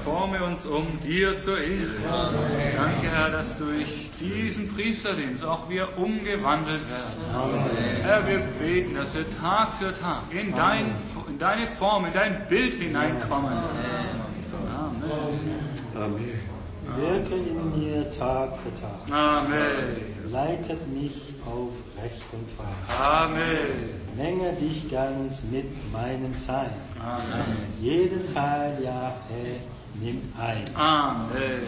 forme uns dir zur Ehre. Danke, Herr, dass durch diesen Priesterdienst auch wir umgewandelt werden. Herr, wir beten, dass wir Tag für Tag in deine Form, in dein Bild hineinkommen. Amen. Wirke in mir Tag für Tag. Amen. Leitet mich auf rechtem Pfad. Amen. Menge dich ganz mit meinem Sein. Amen. Jeden Teil, ja, Herr, nimm ein. Amen.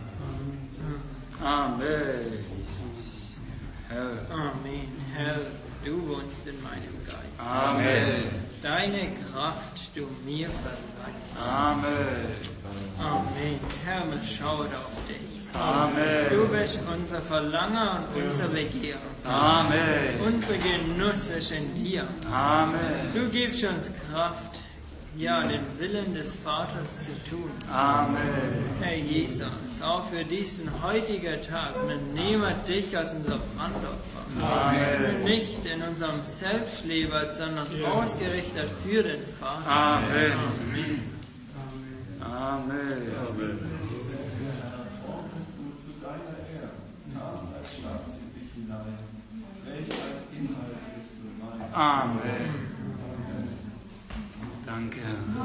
Amen. Jesus. Herr. Amen. Herr, du wohnst in meinem Geist. Amen. Deine Kraft du mir verleihst. Amen. Amen. Herr, man schaut auf dich. Amen. Du bist unser Verlangen und unser Begehren. Amen. Unser Genuss ist in dir. Amen. Du gibst uns Kraft, ja, den Willen des Vaters zu tun. Amen. Herr Jesus, auch für diesen heutigen Tag, wir nehmen dich als unser Brandopfer. Amen. Nicht in unserem Selbstleben, sondern ausgerichtet für den Vater. Amen. Amen. Amen. Amen. Zu deiner Ehre, Tat als Schatz in dich hinein, welch ein Inhalt ist du mein. Amen. Danke.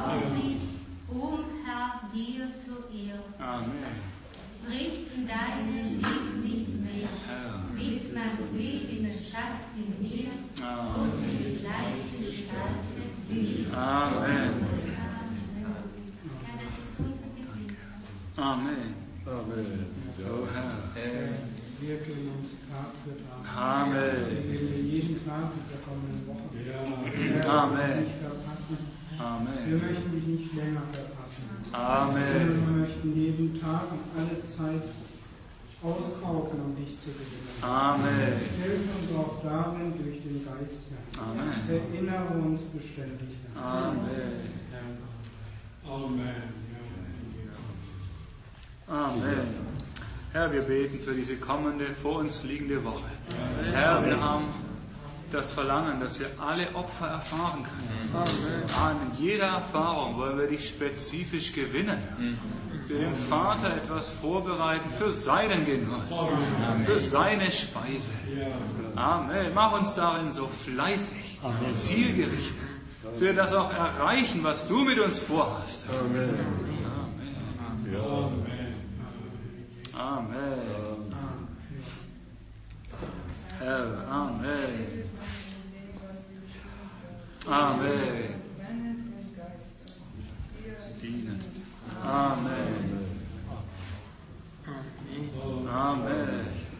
Herr, dir zur Ehre. Amen. Richten deine Liebe nicht mehr, bis man sieht den Schatz in mir und in gleich gestaltet wie. Amen. Ja, das ist unser Gebet. Amen. Amen. O Herr. Wirke in uns Tag für Tag. Amen. Jeden Tag dieser kommenden Woche. Amen. Amen. Nicht verpassen. Wir Amen. möchten dich nicht länger verpassen. Amen. Wir möchten jeden Tag und alle Zeit auskaufen, um dich zu gewinnen. Amen. Hilf uns auch darin durch den Geist, Herr. Amen. Erinnere uns beständig, Herr. Amen. Amen. Amen. Herr, wir beten für diese kommende, vor uns liegende Woche. Herr, wir haben das Verlangen, dass wir alle Opfer erfahren können. Amen. In jeder Erfahrung wollen wir dich spezifisch gewinnen. Dass wir dem Vater etwas vorbereiten für seinen Genuss, für seine Speise. Amen. Mach uns darin so fleißig, zielgerichtet, dass wir das auch erreichen, was du mit uns vorhast. Amen. Amen. Amen. Herr, Amen. Amen. Dienen. Amen. Amen.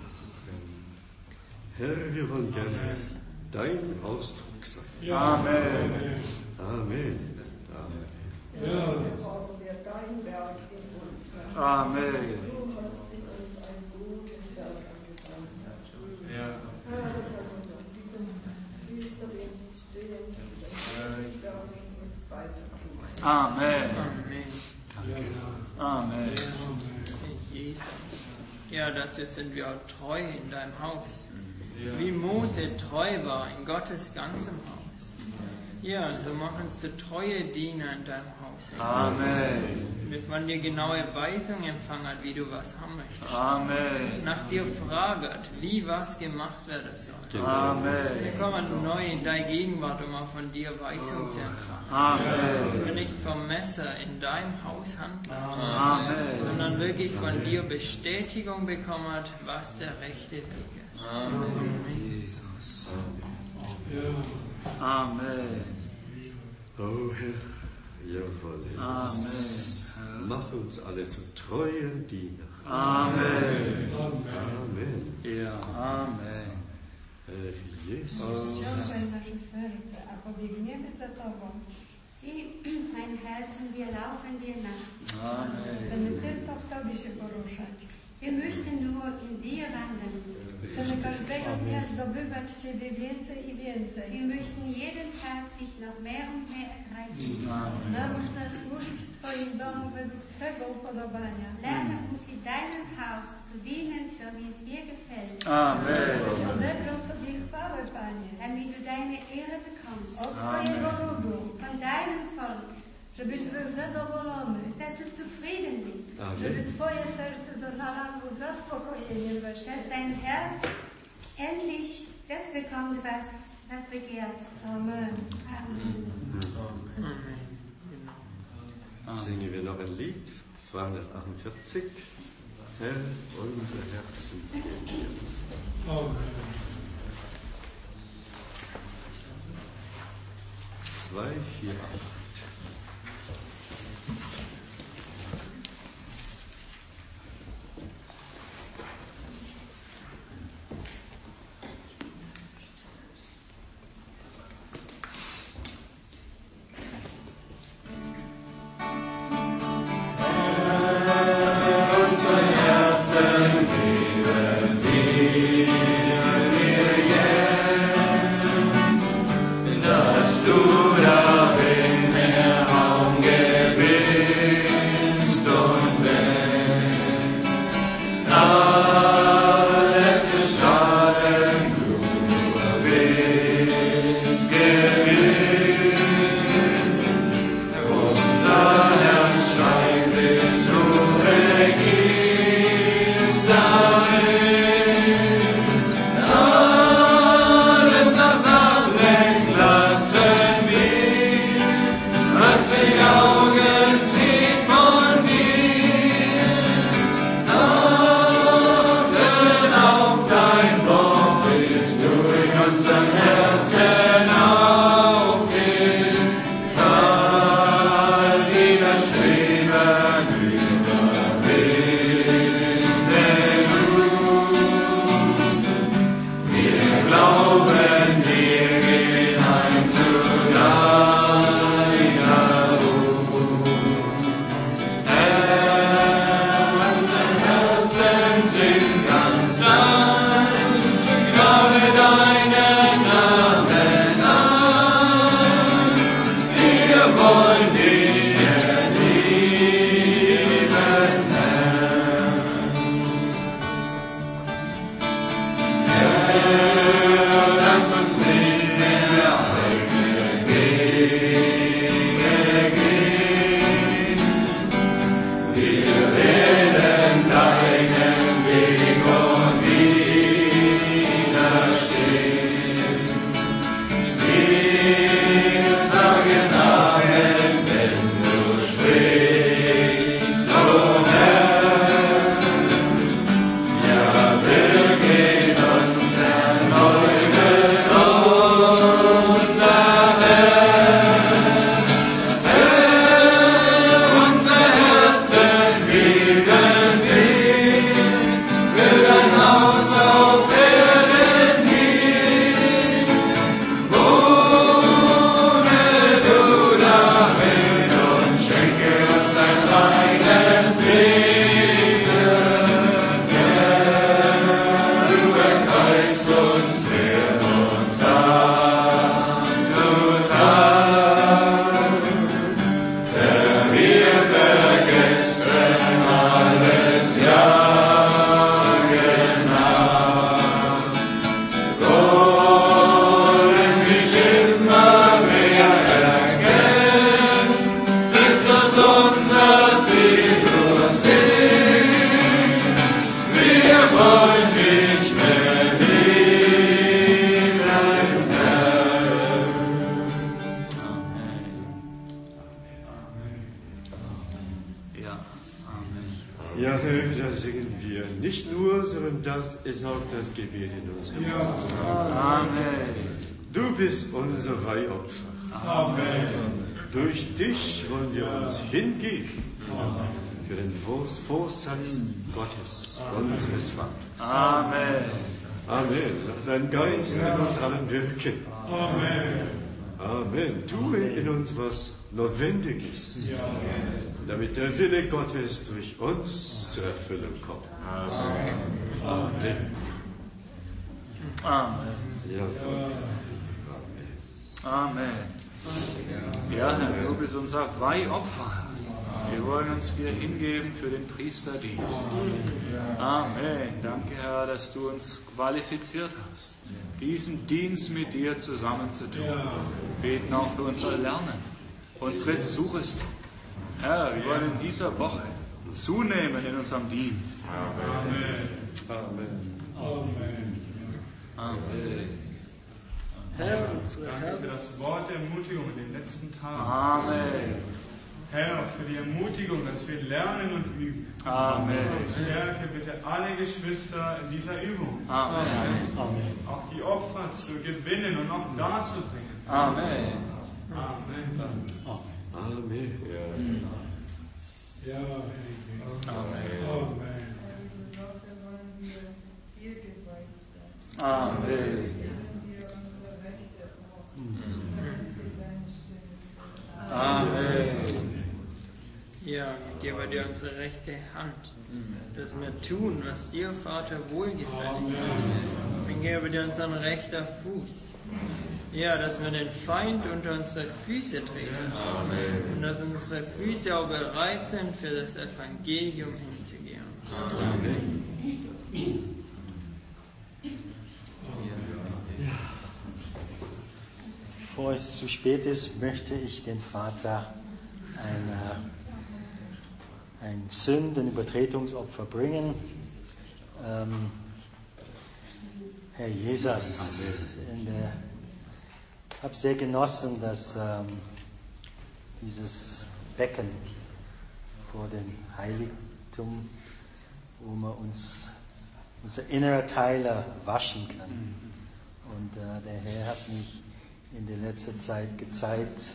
Herr, wir wollen gerne dein Ausdruck sein. Amen. Amen. Wir brauchen wir dein Werk in uns. Amen. Du hast in uns ein gutes Werk angefangen. Ja, das hat uns auf diesem Priesterdienst stehen, und weiter tun. Amen. Amen. Amen. Jesus. Ja, dazu sind wir auch treu in deinem Haus. Wie Mose treu war in Gottes ganzem Haus. Ja, so mach uns zu treue Diener in deinem Haus. Amen. Wir von dir genaue Weisungen empfangen, wie du was haben möchtest. Amen. Nach dir fraget, wie was gemacht werden soll. Wir Amen. kommen neu in deine Gegenwart, um auch von dir Weisung zu empfangen. Amen. Dass wir nicht vom Messer in deinem Haus handeln, Amen. sondern wirklich von dir Bestätigung bekommen, was der rechte Weg ist. Amen. Jesus. Amen. Oh Herr, jawohl. Amen. Mach uns alle zu treuen Dienern. Amen. Amen. Ja, Amen. Herr Jesus. Ciągaj nasze serce, a pobiegniemy za Tobą. Zieh mein Herz und wir laufen dir nach. Amen. Chcemy tylko w Tobie się poruszać. Wir möchten nur in dir wandeln. Chcemy każdego dnia zdobywać Ciebie więcej i więcej. Wir möchten jeden Tag dich noch mehr und mehr erreichen. Naucz nas służyć w Twoim domu według Twego upodobania. Lerne uns in deinem Haus zu dienen, so wie es dir gefällt. Amen. Byś odebrał sobie chwałę, Panie, Damit du deine Ehre bekommst. od swojego ludu, Von deinem Volk. żebyś był zadowolony, dass du zufrieden bist, żeby twoje serce znalazło zaspokojenie we dass wszystkim. dein Herz endlich das bekommt, was begehrt. Amen. Amen. Singen wir noch ein Lied, 248. Herr, unsere Herzen geben dir. 2, 4, 8. Für den Vorsatz Gottes, unseres Vaters. Amen. Amen. Lass dein Geist in uns allen wirken. Amen. Amen. Tue in uns, was notwendig ist, damit der Wille Gottes durch uns zur Erfüllung kommt. Amen. Amen. Amen. Ja. Amen. Ja, Herr, du bist unser Weihopfer. Wir wollen uns dir hingeben für den Priesterdienst. Amen. Danke, Herr, dass du uns qualifiziert hast, diesen Dienst mit dir zusammenzutun. Wir beten auch für unser Lernen, unsere suchest. Herr, wir wollen in dieser Woche zunehmen in unserem Dienst. Amen. Amen. Amen. Herr, unsere Danke für das Wort der Ermutigung in den letzten Tagen. Amen. Herr, für die Ermutigung, dass wir lernen und üben. Amen. Stärke bitte alle Geschwister in dieser Übung. Amen. Auch die Opfer zu gewinnen und auch darzubringen. Amen. Amen. Amen. Ja, Amen. Amen. Ja, gebe dir unsere rechte Hand, dass wir tun, was dir, Vater, wohlgefällig ist. Und gebe dir unseren rechten Fuß. Ja, dass wir den Feind unter unsere Füße treten. Und dass unsere Füße auch bereit sind, für das Evangelium hinzugehen. Amen. Bevor es zu spät ist, möchte ich den Vater ein Sünden- und Übertretungsopfer bringen. Herr Jesus, ich habe sehr genossen, dass dieses Becken vor dem Heiligtum, wo wir uns unser innerer Teile waschen können. Und der Herr hat mich in der letzten Zeit gezeigt,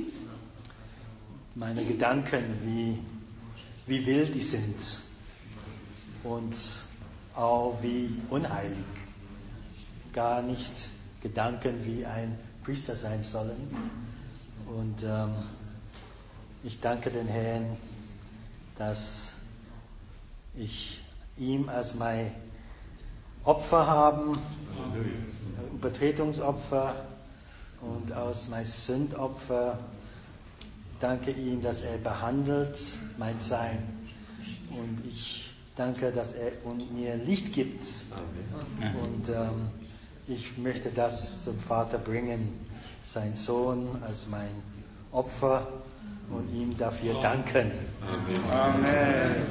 meine Gedanken, wie wild die sind und auch wie unheilig. Gar nicht Gedanken, wie ein Priester sein sollen. Und ich danke den Herrn, dass ich ihm als mein Opfer habe, Übertretungsopfer und aus mein Sündopfer. Danke ihm, dass er behandelt mein Sein. Und ich danke, dass er mir Licht gibt. Und ich möchte das zum Vater bringen, sein Sohn als mein Opfer und ihm dafür danken. Amen. Amen.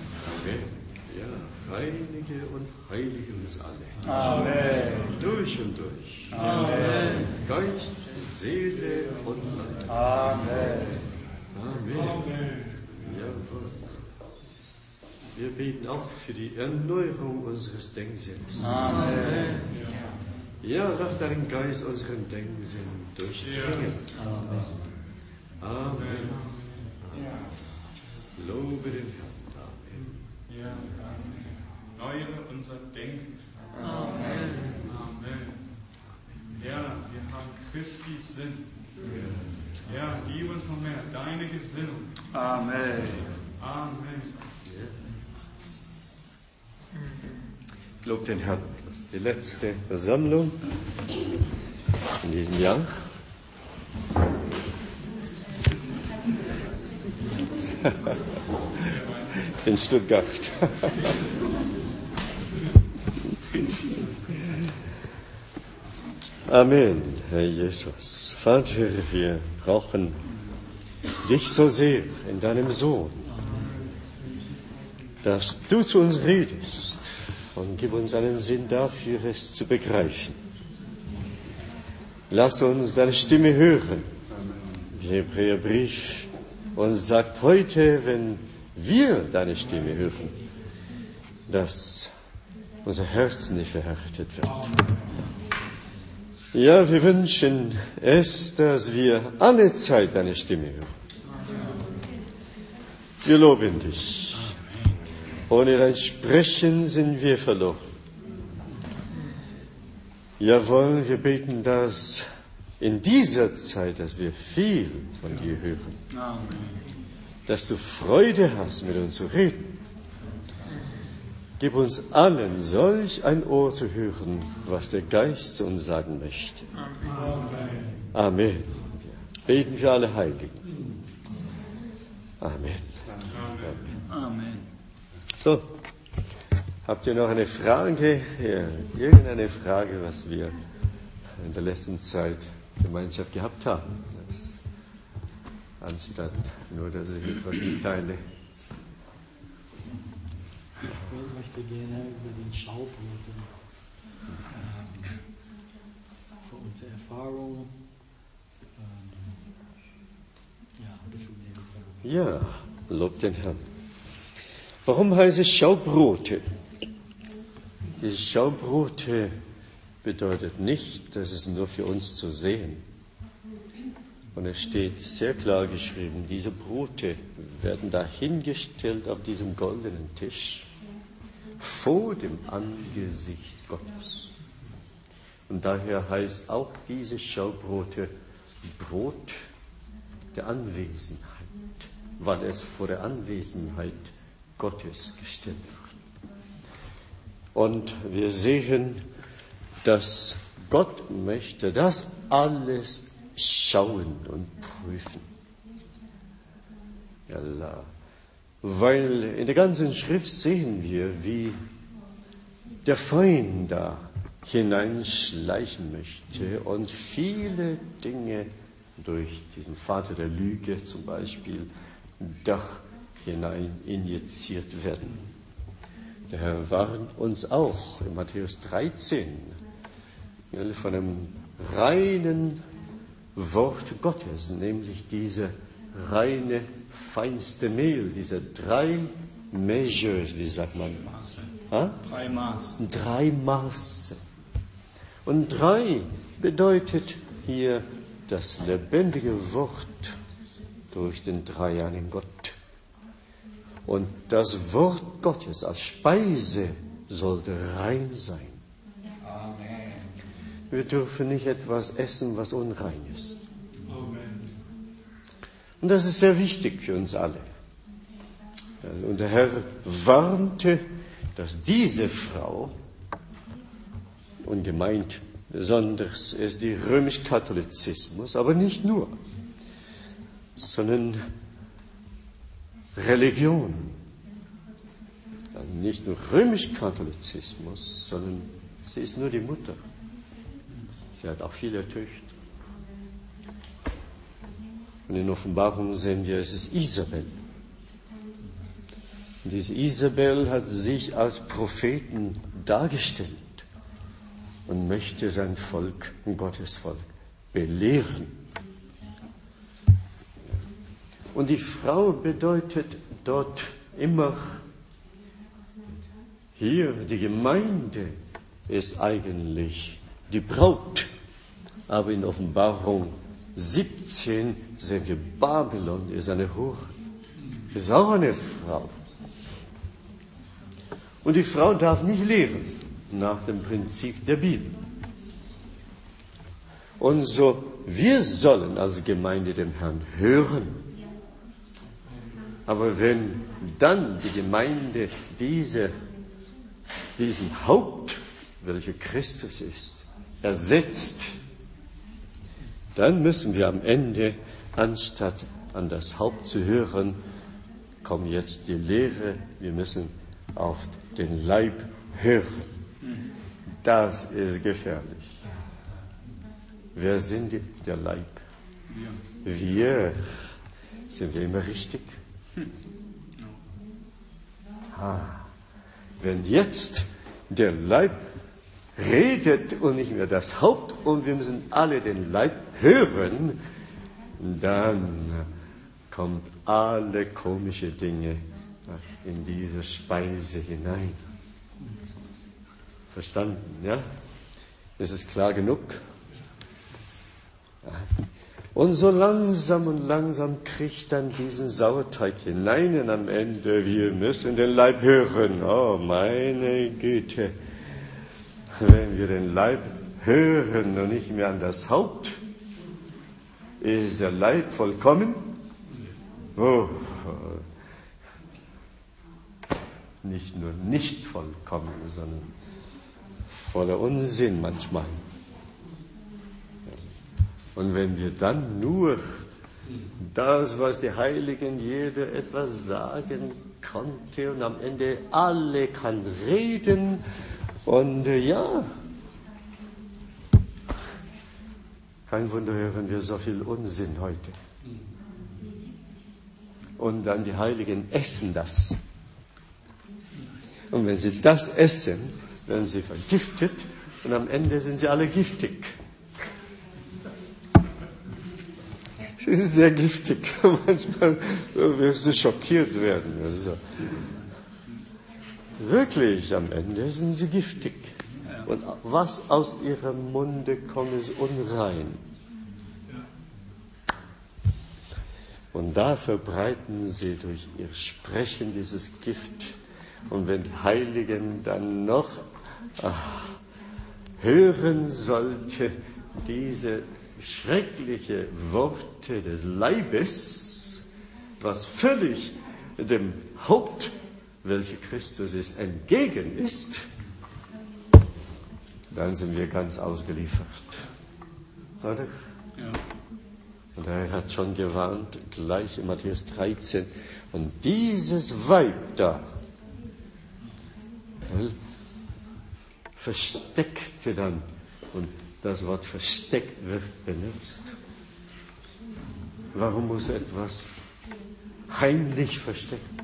Ja, reinige und heilige uns alle. Amen. Durch und durch. Amen. Geist, Seele und Leib. Amen. Amen. Jawohl. Wir beten auch für die Erneuerung unseres Denksinns. Amen. Ja, lass deinen Geist unseren Denksinn durchdringen. Amen. Amen. Lobe den Herrn. Amen. Ja, Amen. Erneuere unser Denken. Amen. Amen. Ja, wir haben Christi Sinn. Ja, gib uns noch mehr deine Gesinnung. Amen. Amen. Lob den Herrn. Die letzte Versammlung in diesem Jahr. In Stuttgart. Amen, Herr Jesus. Vater, wir brauchen dich so sehr in deinem Sohn, dass du zu uns redest und gib uns einen Sinn dafür, es zu begreifen. Lass uns deine Stimme hören. Der Hebräerbrief uns sagt heute, wenn wir deine Stimme hören, dass unser Herz nicht verhärtet wird. Ja, wir wünschen es, dass wir alle Zeit deine Stimme hören. Wir loben dich. Ohne dein Sprechen sind wir verloren. Jawohl, wir beten, dass in dieser Zeit, dass wir viel von dir hören. Amen. Dass du Freude hast, mit uns zu reden. Gib uns allen solch ein Ohr zu hören, was der Geist zu uns sagen möchte. Amen. Wir beten für alle Heiligen. Amen. Amen. So, habt ihr noch eine Frage? Ja, irgendeine Frage, was wir in der letzten Zeit Gemeinschaft gehabt haben? anstatt nur, dass ich etwas mitteile. Ich möchte gerne über den Schaubroten für unsere Erfahrung ein bisschen mehr mitteilen. Ja, lob den Herrn. Warum heißt es Schaubrote? Diese Schaubrote bedeutet nicht, dass es nur für uns zu sehen. Und es steht sehr klar geschrieben, diese Brote werden dahingestellt auf diesem goldenen Tisch vor dem Angesicht Gottes. Und daher heißt auch diese Schaubrote Brot der Anwesenheit, weil es vor der Anwesenheit Gottes gestellt wird. Und wir sehen, dass Gott möchte das alles schauen und prüfen. Ja, weil in der ganzen Schrift sehen wir, wie der Feind da hineinschleichen möchte und viele Dinge durch diesen Vater der Lüge zum Beispiel doch hinein injiziert werden. Der Herr warnt uns auch in Matthäus 13 von einem reinen Wort Gottes, nämlich diese reine, feinste Mehl, diese 3 Measures, wie sagt man? Maße. 3 Maß. 3 Maße. Und 3 bedeutet hier das lebendige Wort durch den dreieinigen Gott. Und das Wort Gottes als Speise sollte rein sein. Amen. Wir dürfen nicht etwas essen, was unrein ist. Amen. Und das ist sehr wichtig für uns alle. Und der Herr warnte, dass diese Frau, und gemeint besonders ist die Römisch-Katholizismus, aber nicht nur, sondern Religion. Also nicht nur Römisch-Katholizismus, sondern sie ist nur die Mutter. Sie hat auch viele Töchter. Und in Offenbarung sehen wir, es ist Isabel. Und diese Isabel hat sich als Propheten dargestellt und möchte sein Volk, ein Gottesvolk, belehren. Und die Frau bedeutet dort immer, hier die Gemeinde ist eigentlich die Braut. Aber in Offenbarung 17 sehen wir, Babylon ist eine Hure, ist auch eine Frau. Und die Frau darf nicht lehren nach dem Prinzip der Bibel. Und so, wir sollen als Gemeinde dem Herrn hören. Aber wenn dann die Gemeinde diesen Haupt, welcher Christus ist, ersetzt, dann müssen wir am Ende, anstatt an das Haupt zu hören, kommt jetzt die Lehre, wir müssen auf den Leib hören. Das ist gefährlich. Wer sind der Leib? Wir. Sind wir immer richtig? Wenn jetzt der Leib redet und nicht mehr das Haupt und wir müssen alle den Leib hören, dann kommt alle komische Dinge in diese Speise hinein. Verstanden, ja? Ist es klar genug? Und so langsam und langsam kriegt dann diesen Sauerteig hinein und am Ende, wir müssen den Leib hören. Oh, meine Güte. Wenn wir den Leib hören und nicht mehr an das Haupt, ist der Leib vollkommen? Oh, nicht nur nicht vollkommen, sondern voller Unsinn manchmal. Und wenn wir dann nur das, was die Heiligen jeder etwas sagen konnte und am Ende alle kann reden und ja, kein Wunder hören wir so viel Unsinn heute. Und dann die Heiligen essen das. Und wenn sie das essen, werden sie vergiftet und am Ende sind sie alle giftig. Sie ist sehr giftig. Manchmal wirst du schockiert werden. Also, wirklich, am Ende sind sie giftig. Und was aus ihrem Munde kommt, ist unrein. Und da verbreiten sie durch ihr Sprechen dieses Gift. Und wenn die Heiligen dann noch hören sollten, diese schreckliche Worte des Leibes, was völlig dem Haupt, welcher Christus ist, entgegen ist, dann sind wir ganz ausgeliefert. Oder? Ja. Und er hat schon gewarnt, gleich in Matthäus 13, und dieses Weib da versteckte dann, und das Wort versteckt wird benutzt. Warum muss etwas heimlich verstecken?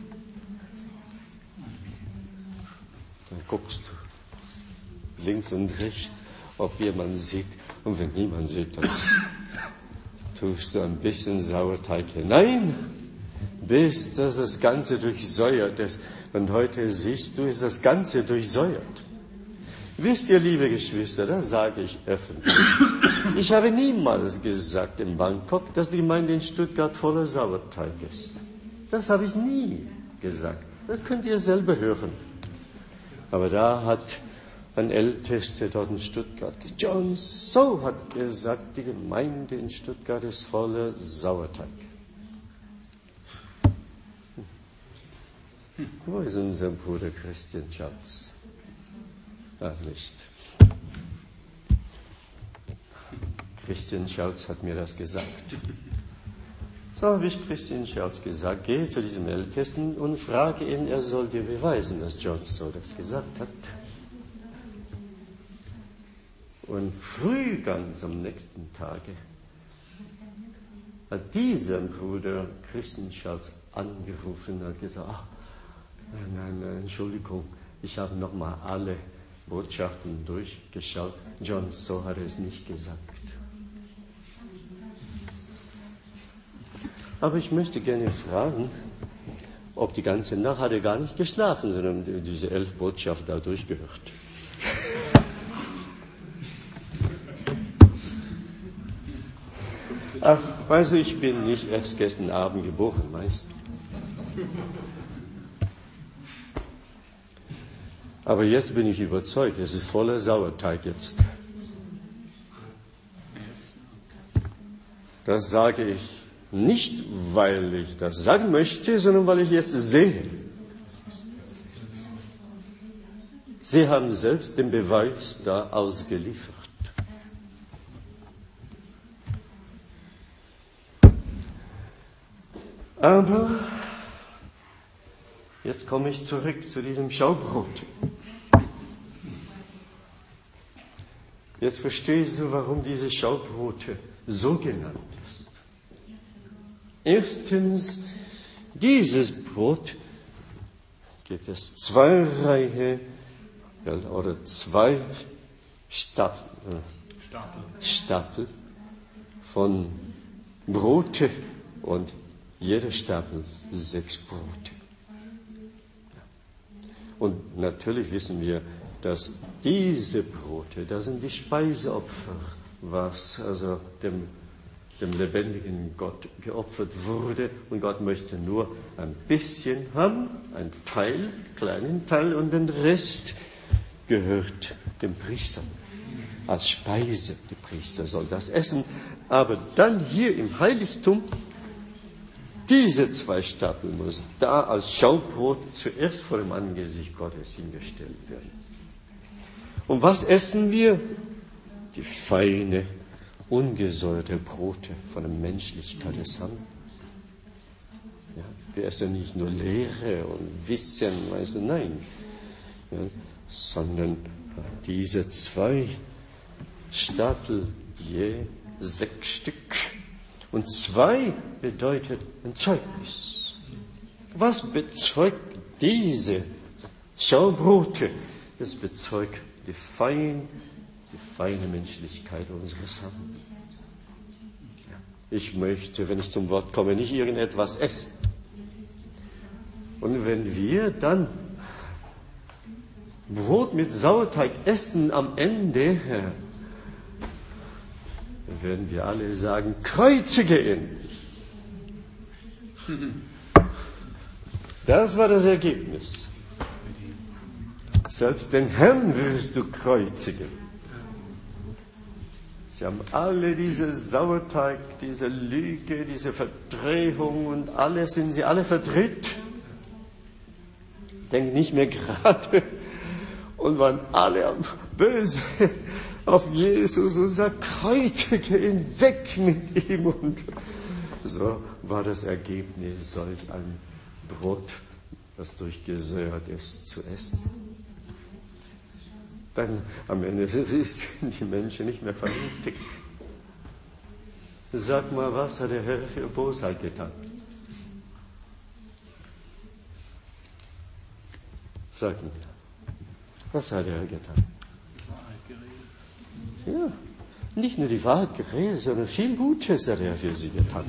Dann guckst du links und rechts, ob jemand sieht, und wenn niemand sieht, dann tust du ein bisschen Sauerteig hinein, bis das Ganze durchsäuert ist. Und heute siehst du, ist das Ganze durchsäuert. Wisst ihr, liebe Geschwister, das sage ich öffentlich. Ich habe niemals gesagt in Bangkok, dass die Gemeinde in Stuttgart voller Sauerteig ist. Das habe ich nie gesagt. Das könnt ihr selber hören. Aber da hat ein Ältester dort in Stuttgart, John So, hat gesagt, die Gemeinde in Stuttgart ist voller Sauerteig. Wo ist unser Bruder Christian Charles? Nicht. Christian Scholz hat mir das gesagt. So habe ich Christian Scholz gesagt, gehe zu diesem Ältesten und frage ihn, er soll dir beweisen, dass John so das gesagt hat. Und früh ganz am nächsten Tage hat dieser Bruder Christian Scholz angerufen und hat gesagt, nein, Entschuldigung, ich habe nochmal alle Botschaften durchgeschaut. John So hat es nicht gesagt. Aber ich möchte gerne fragen, ob die ganze Nacht hat er gar nicht geschlafen, sondern diese 11 Botschaften da durchgehört. Ach, weißt du, ich bin nicht erst gestern Abend geboren, weißt du. Aber jetzt bin ich überzeugt, es ist voller Sauerteig jetzt. Das sage ich nicht, weil ich das sagen möchte, sondern weil ich jetzt sehe. Sie haben selbst den Beweis da ausgeliefert. Aber jetzt komme ich zurück zu diesem Schaubrot. Jetzt verstehst du, warum diese Schaubrote so genannt ist. Erstens, dieses Brot gibt es 2 Reihe oder 2 Stapel von Brote und jeder Stapel 6 Brote. Und natürlich wissen wir, dass diese Brote, das sind die Speiseopfer, was also dem lebendigen Gott geopfert wurde. Und Gott möchte nur ein bisschen haben, ein Teil, kleinen Teil, und den Rest gehört dem Priester. Als Speise, der Priester soll das essen. Aber dann hier im Heiligtum, diese 2 Stapel muss da als Schaubrot zuerst vor dem Angesicht Gottes hingestellt werden. Und was essen wir? Die feine, ungesäuerte Brote von der Menschlichkeit des Herrn. Ja, wir essen nicht nur Lehre und Wissen, weißt du, nein. Ja, sondern diese 2 Stapel, je 6 Stück. Und 2 bedeutet ein Zeugnis. Was bezeugt diese Schaubrote? Es bezeugt die feine Menschlichkeit unseres Herrn. Ich möchte, wenn ich zum Wort komme, nicht irgendetwas essen. Und wenn wir dann Brot mit Sauerteig essen am Ende, dann werden wir alle sagen, kreuzige ihn. Das war das Ergebnis. Selbst den Herrn wirst du kreuzigen. Sie haben alle diese Sauerteig, diese Lüge, diese Verdrehung und alles, sind sie alle verdreht. Denken nicht mehr gerade und waren alle böse auf Jesus und sagt, kreuzige ihn, weg mit ihm. Und so war das Ergebnis, solch ein Brot, das durchgesäuert ist, zu essen. Dann am Ende sind die Menschen nicht mehr vernünftig. Sag mal, was hat der Herr für Bosheit getan? Sag mir, was hat der Herr getan? Ja, nicht nur die Wahrheit geredet, sondern viel Gutes hat er für sie getan.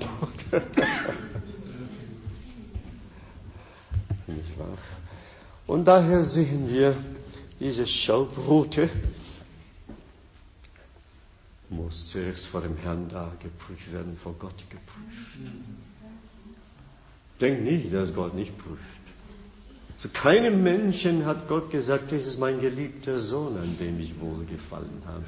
Nicht wahr? Und daher sehen wir, diese Schaubrote muss zuerst vor dem Herrn da geprüft werden, vor Gott geprüft. Denk nicht, dass Gott nicht prüft. Zu keinem Menschen hat Gott gesagt, das ist mein geliebter Sohn, an dem ich wohlgefallen habe.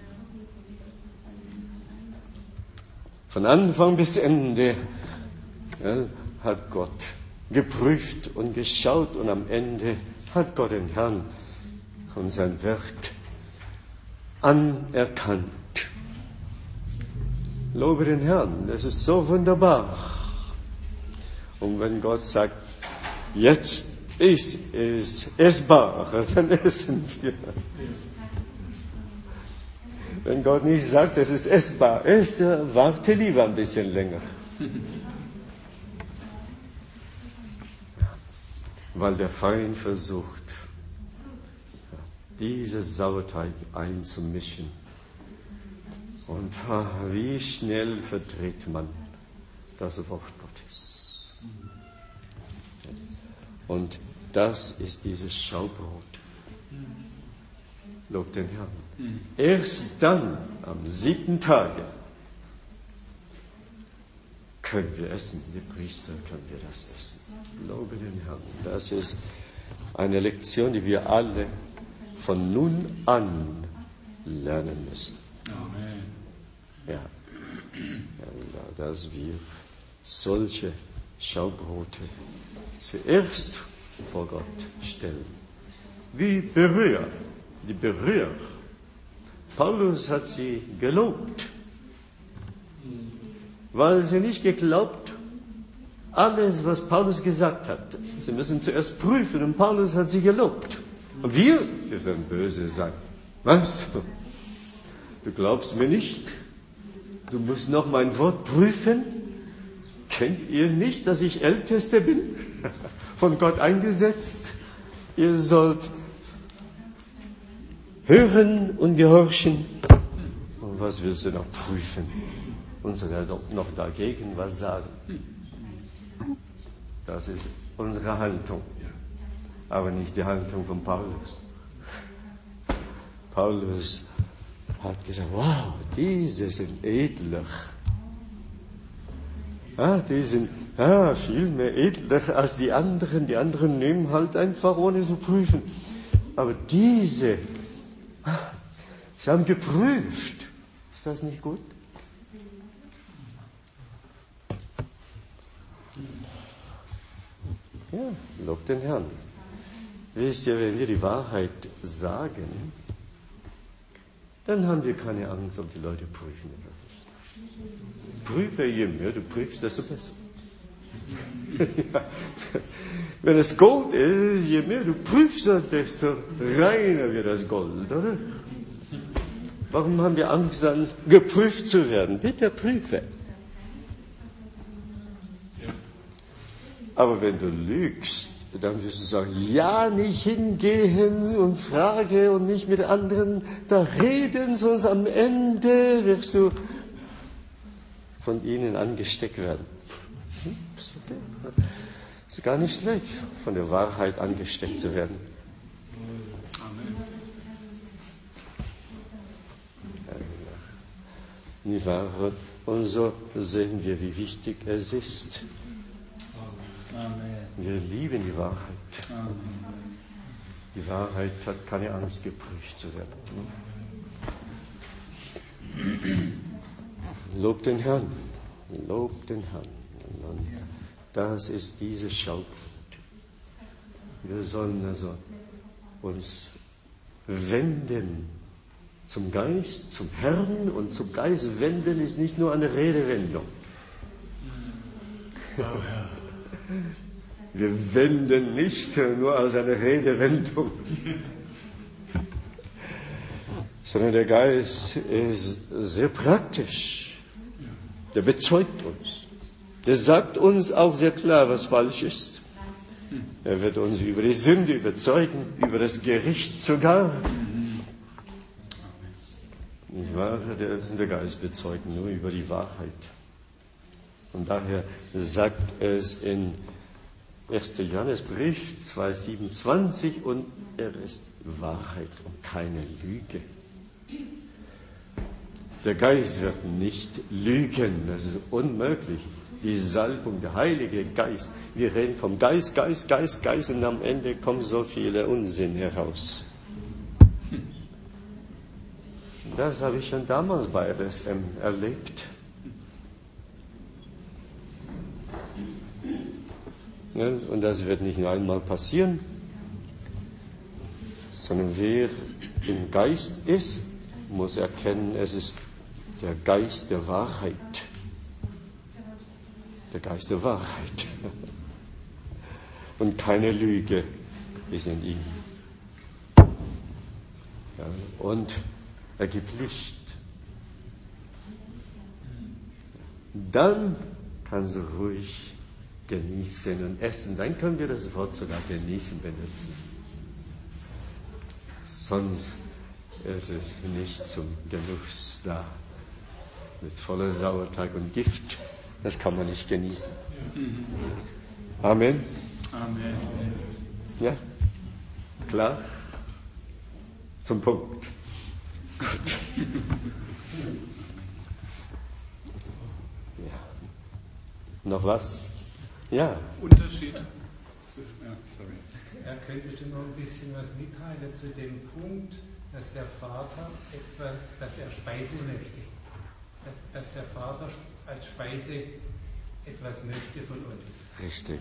Von Anfang bis Ende hat Gott geprüft und geschaut und am Ende hat Gott den Herrn und sein Werk anerkannt. Lobe den Herrn, das ist so wunderbar. Und wenn Gott sagt, jetzt ist es essbar, dann essen wir. Wenn Gott nicht sagt, es ist essbar, warte lieber ein bisschen länger. Weil der Feind versucht, diese Sauerteig einzumischen. Und wie schnell verdreht man das Wort Gottes. Und das ist dieses Schaubrot. Lob den Herrn. Erst dann, am 7. Tage, können wir essen. Die Priester können wir das essen. Lobe den Herrn. Das ist eine Lektion, die wir alle von nun an lernen müssen. Amen. Ja, dass wir solche Schaubrote zuerst vor Gott stellen. Wie Berührer, die Berührer. Paulus hat sie gelobt, weil sie nicht geglaubt, alles, was Paulus gesagt hat. Sie müssen zuerst prüfen und Paulus hat sie gelobt. Und wir werden böse sein. Was? Du glaubst mir nicht? Du musst noch mein Wort prüfen? Kennt ihr nicht, dass ich Ältester bin? Von Gott eingesetzt? Ihr sollt hören und gehorchen. Und was willst du noch prüfen? Und sogar noch dagegen was sagen? Das ist unsere Haltung. Aber nicht die Haltung von Paulus. Paulus hat gesagt, wow, diese sind edler. Die sind viel mehr edler als die anderen. Die anderen nehmen halt einfach, ohne zu prüfen. Aber diese, sie haben geprüft. Ist das nicht gut? Ja, lob den Herrn. Wisst ihr, wenn wir die Wahrheit sagen, dann haben wir keine Angst, ob die Leute prüfen oder nicht. Prüfe, je mehr du prüfst, desto besser. Ja. Wenn es Gold ist, je mehr du prüfst, desto reiner wird das Gold, oder? Warum haben wir Angst, dann geprüft zu werden? Bitte prüfe. Aber wenn du lügst, dann wirst du sagen, ja, nicht hingehen und frage und nicht mit anderen da reden, sonst am Ende wirst du von ihnen angesteckt werden. Ist okay. Ist gar nicht schlecht, von der Wahrheit angesteckt zu werden. Amen. Nicht wahr? Und so sehen wir, wie wichtig es ist. Amen. Wir lieben die Wahrheit. Amen. Die Wahrheit hat keine Angst, geprüft zu werden. Lob den Herrn. Lob den Herrn. Und das ist diese Schaupunkt. Wir sollen also uns wenden zum Geist, zum Herrn, und zum Geist wenden ist nicht nur eine Redewendung. Wir wenden nicht nur als eine Redewendung, sondern der Geist ist sehr praktisch. Der bezeugt uns. Der sagt uns auch sehr klar, was falsch ist. Er wird uns über die Sünde überzeugen, über das Gericht sogar. Nicht wahr? Der Geist bezeugt nur über die Wahrheit. Und daher sagt es in 1. Johannesbrief 2,27, und er ist Wahrheit und keine Lüge. Der Geist wird nicht lügen, das ist unmöglich. Die Salbung, der Heilige Geist. Wir reden vom Geist, Geist, Geist, Geist, und am Ende kommt so viel Unsinn heraus. Das habe ich schon damals bei RSM erlebt. Ja, und das wird nicht nur einmal passieren, sondern wer im Geist ist, muss erkennen, es ist der Geist der Wahrheit. Der Geist der Wahrheit. Und keine Lüge ist in ihm. Ja, und er gibt Licht. Dann kannst du ruhig genießen und essen. Dann können wir das Wort sogar genießen benutzen. Sonst ist es nicht zum Genuss da. Mit voller Sauerteig und Gift. Das kann man nicht genießen. Amen. Amen. Ja? Klar? Zum Punkt. Gut. Ja. Noch was? Ja. Unterschied. Er könnte bestimmt noch ein bisschen was mitteilen zu dem Punkt, dass der Vater dass er Speise möchte. Dass der Vater als Speise etwas möchte von uns. Richtig.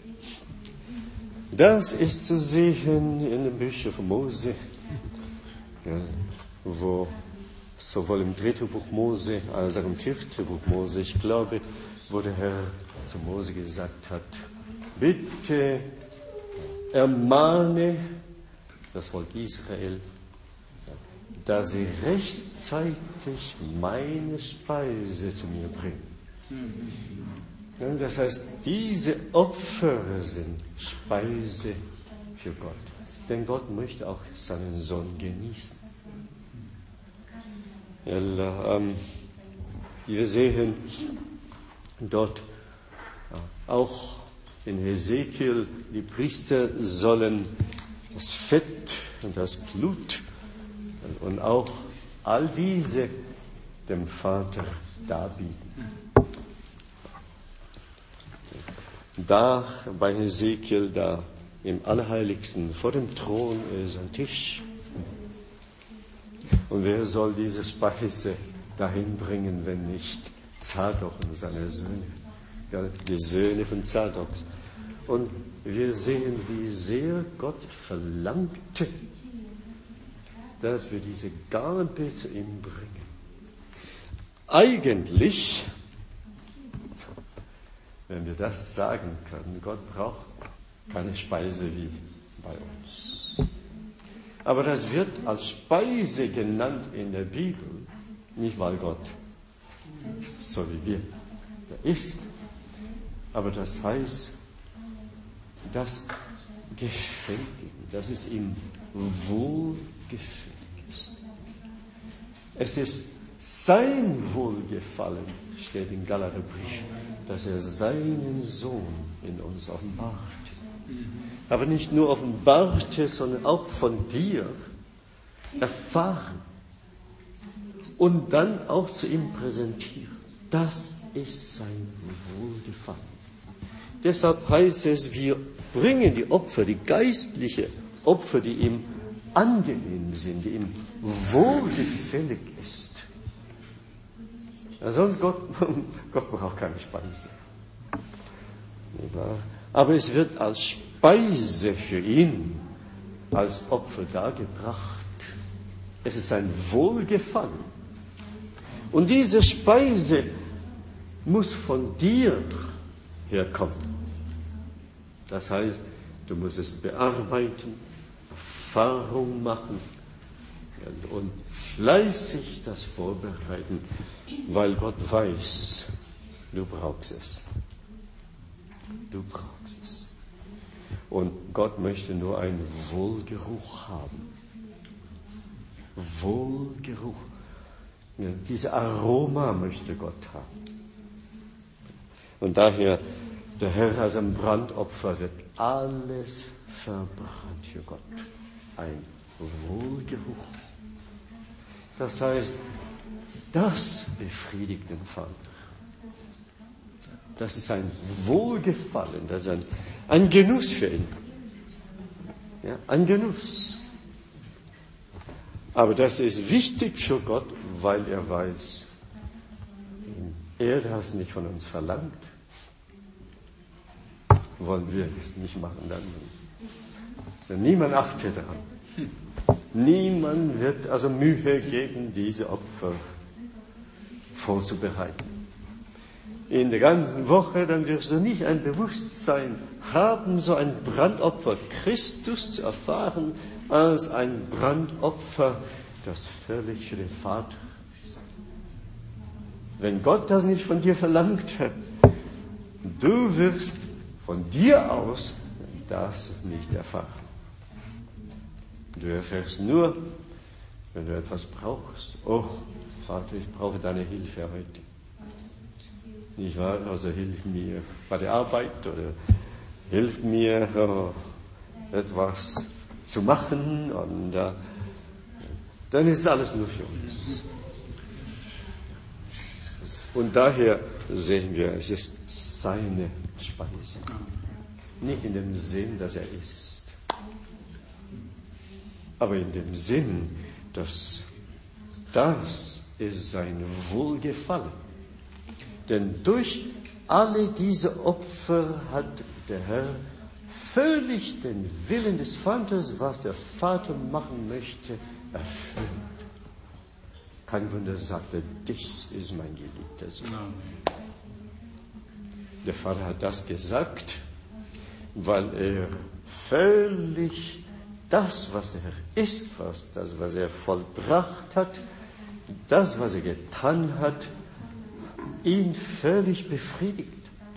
Das ist zu sehen in den Büchern von Mose, ja, wo sowohl im 3. Buch Mose als auch im 4. Buch Mose, ich glaube, wo der Herr zu Mose gesagt hat, bitte ermahne das Volk Israel, dass sie rechtzeitig meine Speise zu mir bringen. Ja, das heißt, diese Opfer sind Speise für Gott. Denn Gott möchte auch seinen Sohn genießen. Ja, wir sehen dort auch in Hesekiel, die Priester sollen das Fett und das Blut und auch all diese dem Vater darbieten. Da bei Hesekiel, da im Allerheiligsten vor dem Thron ist ein Tisch. Und wer soll diese Speise dahin bringen, wenn nicht Zadok und seine Söhne? Ja, die Söhne von Zadok. Und wir sehen, wie sehr Gott verlangte, dass wir diese Gabe zu ihm bringen. Eigentlich, wenn wir das sagen können, Gott braucht keine Speise wie bei uns. Aber das wird als Speise genannt in der Bibel, nicht weil Gott so wie wir da ist. Aber das heißt, das gefällt ihm, dass es ihm wohlgefällig ist. Es ist sein Wohlgefallen, steht in Galaterbrief, dass er seinen Sohn in uns offenbart. Aber nicht nur offenbarte, sondern auch von dir erfahren und dann auch zu ihm präsentieren. Das ist sein Wohlgefallen. Deshalb heißt es, wir bringen die Opfer, die geistliche Opfer, die ihm angenehm sind, die ihm wohlgefällig ist. Ja, sonst Gott braucht keine Speise. Aber es wird als Speise für ihn, als Opfer dargebracht. Es ist ein Wohlgefallen. Und diese Speise muss von dir herkommen. Das heißt, du musst es bearbeiten, Erfahrung machen und fleißig das vorbereiten, weil Gott weiß, du brauchst es. Du brauchst es. Und Gott möchte nur einen Wohlgeruch haben. Wohlgeruch. Ja, diese Aroma möchte Gott haben. Und daher, der Herr als ein Brandopfer wird alles verbrannt für Gott. Ein Wohlgeruch. Das heißt, das befriedigt den Vater. Das ist ein Wohlgefallen, das ist ein Genuss für ihn. Ja, ein Genuss. Aber das ist wichtig für Gott, weil er weiß, er das nicht von uns verlangt. Wollen wir es nicht machen, dann niemand achtet daran. Niemand wird also Mühe geben, diese Opfer vorzubereiten. In der ganzen Woche, dann wirst du nicht ein Bewusstsein haben, so ein Brandopfer Christus zu erfahren, als ein Brandopfer, das völlig für den Vater ist. Wenn Gott das nicht von dir verlangt, du wirst von dir aus das nicht erfahren. Du erfährst nur, wenn du etwas brauchst. Oh, Vater, ich brauche deine Hilfe heute. Nicht wahr? Also hilf mir bei der Arbeit oder hilf mir etwas zu machen und dann ist alles nur für uns. Und daher sehen wir, es ist seine Speise. Nicht in dem Sinn, dass er isst, aber in dem Sinn, dass das ist sein Wohlgefallen. Denn durch alle diese Opfer hat der Herr völlig den Willen des Vaters, was der Vater machen möchte, erfüllt. Kein Wunder sagte, dies ist mein geliebter Sohn. Der Vater hat das gesagt, weil er völlig das, was der Herr ist, das, was er vollbracht hat, das, was er getan hat, ihn völlig befriedigt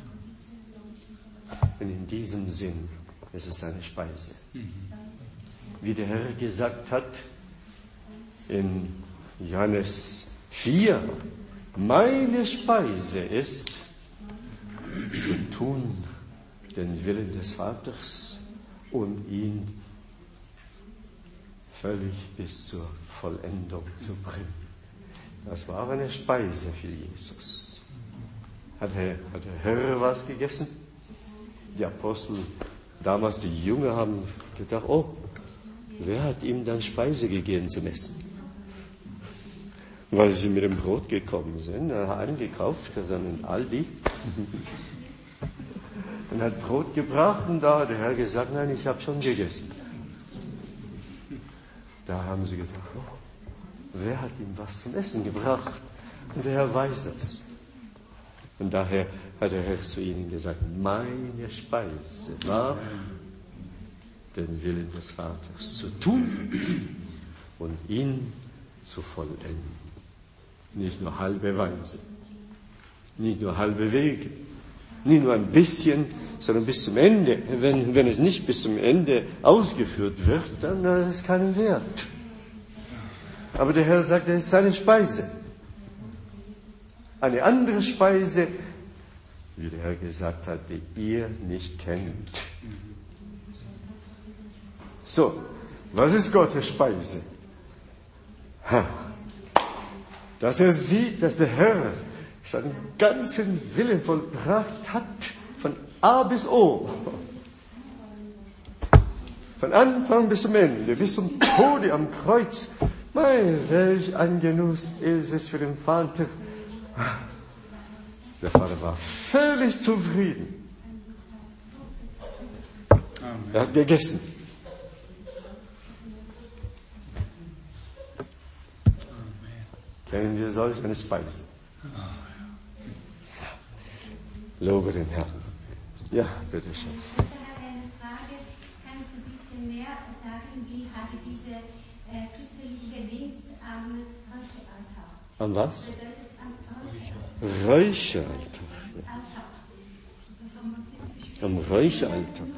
hat. Und in diesem Sinn ist es seine Speise. Wie der Herr gesagt hat in Johannes 4, meine Speise ist, zu tun den Willen des Vaters und ihn völlig bis zur Vollendung zu bringen. Das war eine Speise für Jesus. Hat der Herr was gegessen? Die Apostel, damals die Jünger, haben gedacht, oh, wer hat ihm dann Speise gegeben zum Essen? Weil sie mit dem Brot gekommen sind, eingekauft, also in Aldi, und hat Brot gebracht und da hat der Herr gesagt, nein, ich habe schon gegessen. Da haben sie gedacht, oh, wer hat ihm was zum Essen gebracht? Und der Herr weiß das. Und daher hat der Herr zu ihnen gesagt, meine Speise war, den Willen des Vaters zu tun und ihn zu vollenden. Nicht nur halbe Weise, nicht nur halbe Wege, Nicht nur ein bisschen, sondern bis zum Ende. Wenn es nicht bis zum Ende ausgeführt wird, dann hat es keinen Wert. Aber der Herr sagt, es ist seine Speise. Eine andere Speise, wie der Herr gesagt hat, die ihr nicht kennt. So, was ist Gottes Speise? Dass er sieht, dass der Herr seinen ganzen Willen vollbracht hat, von A bis O. Von Anfang bis zum Ende, bis zum Tode am Kreuz. Mein, welch ein Genuss ist es für den Vater. Der Vater war völlig zufrieden. Er hat gegessen. Kennen wir solch eine Speise? Lobe den Herrn. Ja, bitteschön. Ich habe eine Frage. Kannst du ein bisschen mehr sagen, wie hatte dieser christliche Dienst am Räucheraltar? Am was? Am Räucheraltar. Am Räucheraltar.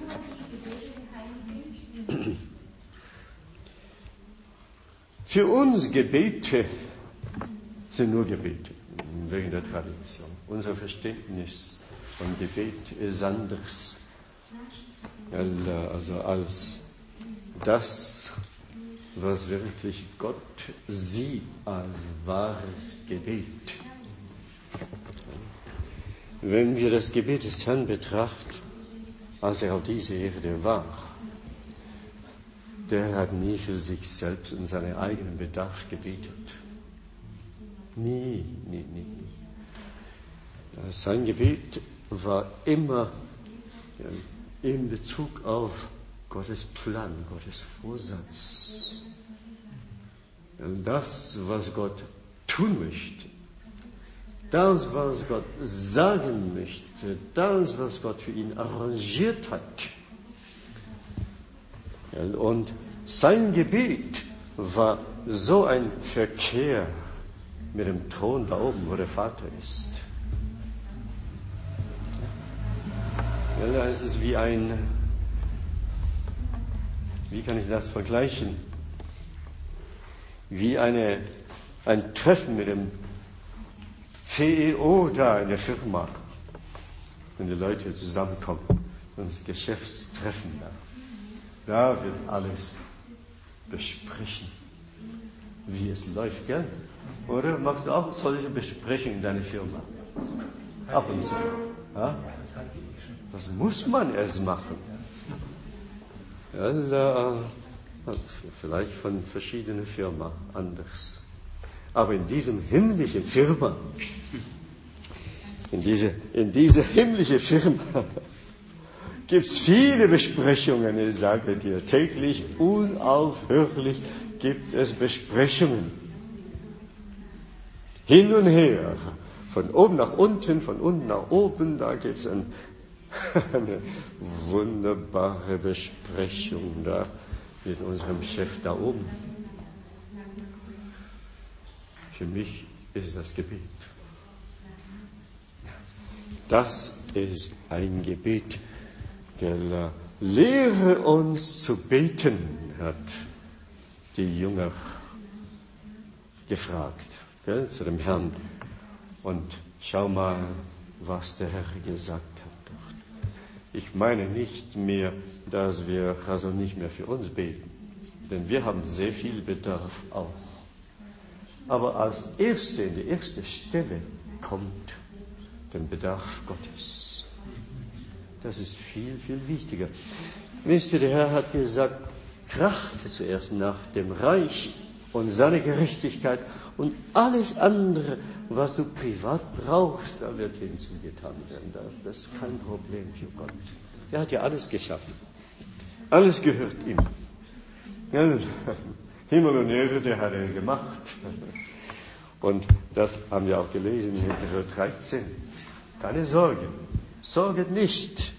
Für uns Gebete sind nur Gebete, wegen der Tradition. Unser Verständnis von Gebet ist anders. Also als das, was wirklich Gott sieht als wahres Gebet. Wenn wir das Gebet des Herrn betrachten, als er auf dieser Erde war, der hat nie für sich selbst und seinen eigenen Bedarf gebetet. Nie. Sein Gebet war immer in Bezug auf Gottes Plan, Gottes Vorsatz. Das, was Gott tun möchte, das, was Gott sagen möchte, das, was Gott für ihn arrangiert hat. Und sein Gebet war so ein Verkehr mit dem Thron da oben, wo der Vater ist. Ja, es ist wie kann ich das vergleichen? Wie ein Treffen mit dem CEO da in der Firma, wenn die Leute zusammenkommen, das Geschäftstreffen da. Da wird alles besprechen, wie es läuft, gell? Oder machst du auch solche Besprechungen in deiner Firma? Ab und zu. Ja? Das muss man erst machen. Ja, vielleicht von verschiedenen Firmen anders. Aber in diesem himmlischen Firma, in dieser himmlischen Firma, gibt's viele Besprechungen. Ich sage dir, täglich, unaufhörlich gibt es Besprechungen. Hin und her, von oben nach unten, von unten nach oben, da gibt's eine wunderbare Besprechung da mit unserem Chef da oben. Für mich ist das Gebet. Das ist ein Gebet. Lehre uns zu beten, hat die Jünger gefragt, zu dem Herrn. Und schau mal, was der Herr gesagt hat dort. Ich meine nicht mehr, dass wir also nicht mehr für uns beten, denn wir haben sehr viel Bedarf auch. Aber als Erste, in die erste Stelle kommt der Bedarf Gottes. Das ist viel, viel wichtiger. Wisst ihr, der Herr hat gesagt, trachte zuerst nach dem Reich und seiner Gerechtigkeit und alles andere, was du privat brauchst, da wird hinzugetan werden. Das ist kein Problem für Gott. Er hat ja alles geschaffen. Alles gehört ihm. Ja, Himmel und Erde hat er gemacht. Und das haben wir auch gelesen in Hebräer 13. Keine Sorge. Sorget nicht.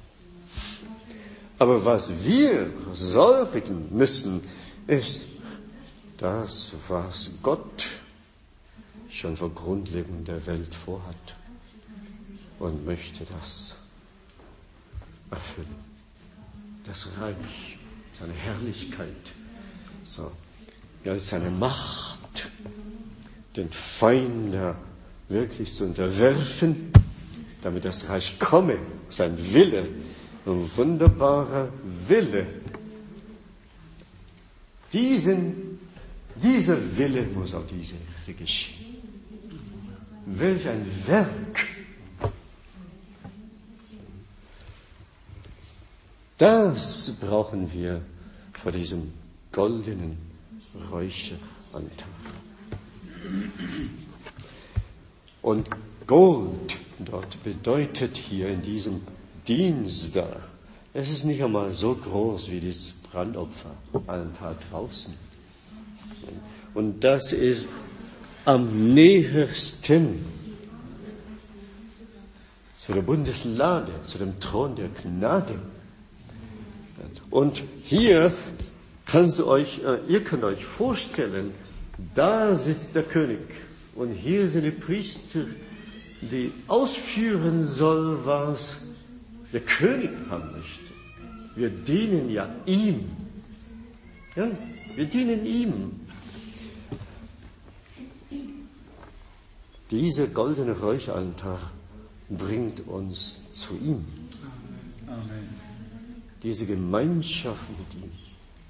Aber was wir sorgen müssen, ist das, was Gott schon vor Grundlegung der Welt vorhat. und möchte das erfüllen. Das Reich, seine Herrlichkeit, so, ja, seine Macht, den Feind wirklich zu unterwerfen, damit das Reich komme, sein Wille, ein wunderbarer Wille. Dieser Wille muss auf dieser Erde geschehen. Welch ein Werk! Das brauchen wir vor diesem goldenen Räucheraltar. Und Gold dort bedeutet hier in diesem Dienst da, es ist nicht einmal so groß wie das Brandopferaltar draußen. Und das ist am nähersten zu der Bundeslade, zu dem Thron der Gnade. Und hier ihr könnt euch vorstellen, da sitzt der König und hier sind die Priester, die ausführen soll, was der König haben möchte. Wir dienen ja ihm. Ja, wir dienen ihm. Dieser goldene Räucheraltar bringt uns zu ihm. Amen. Diese Gemeinschaft mit ihm.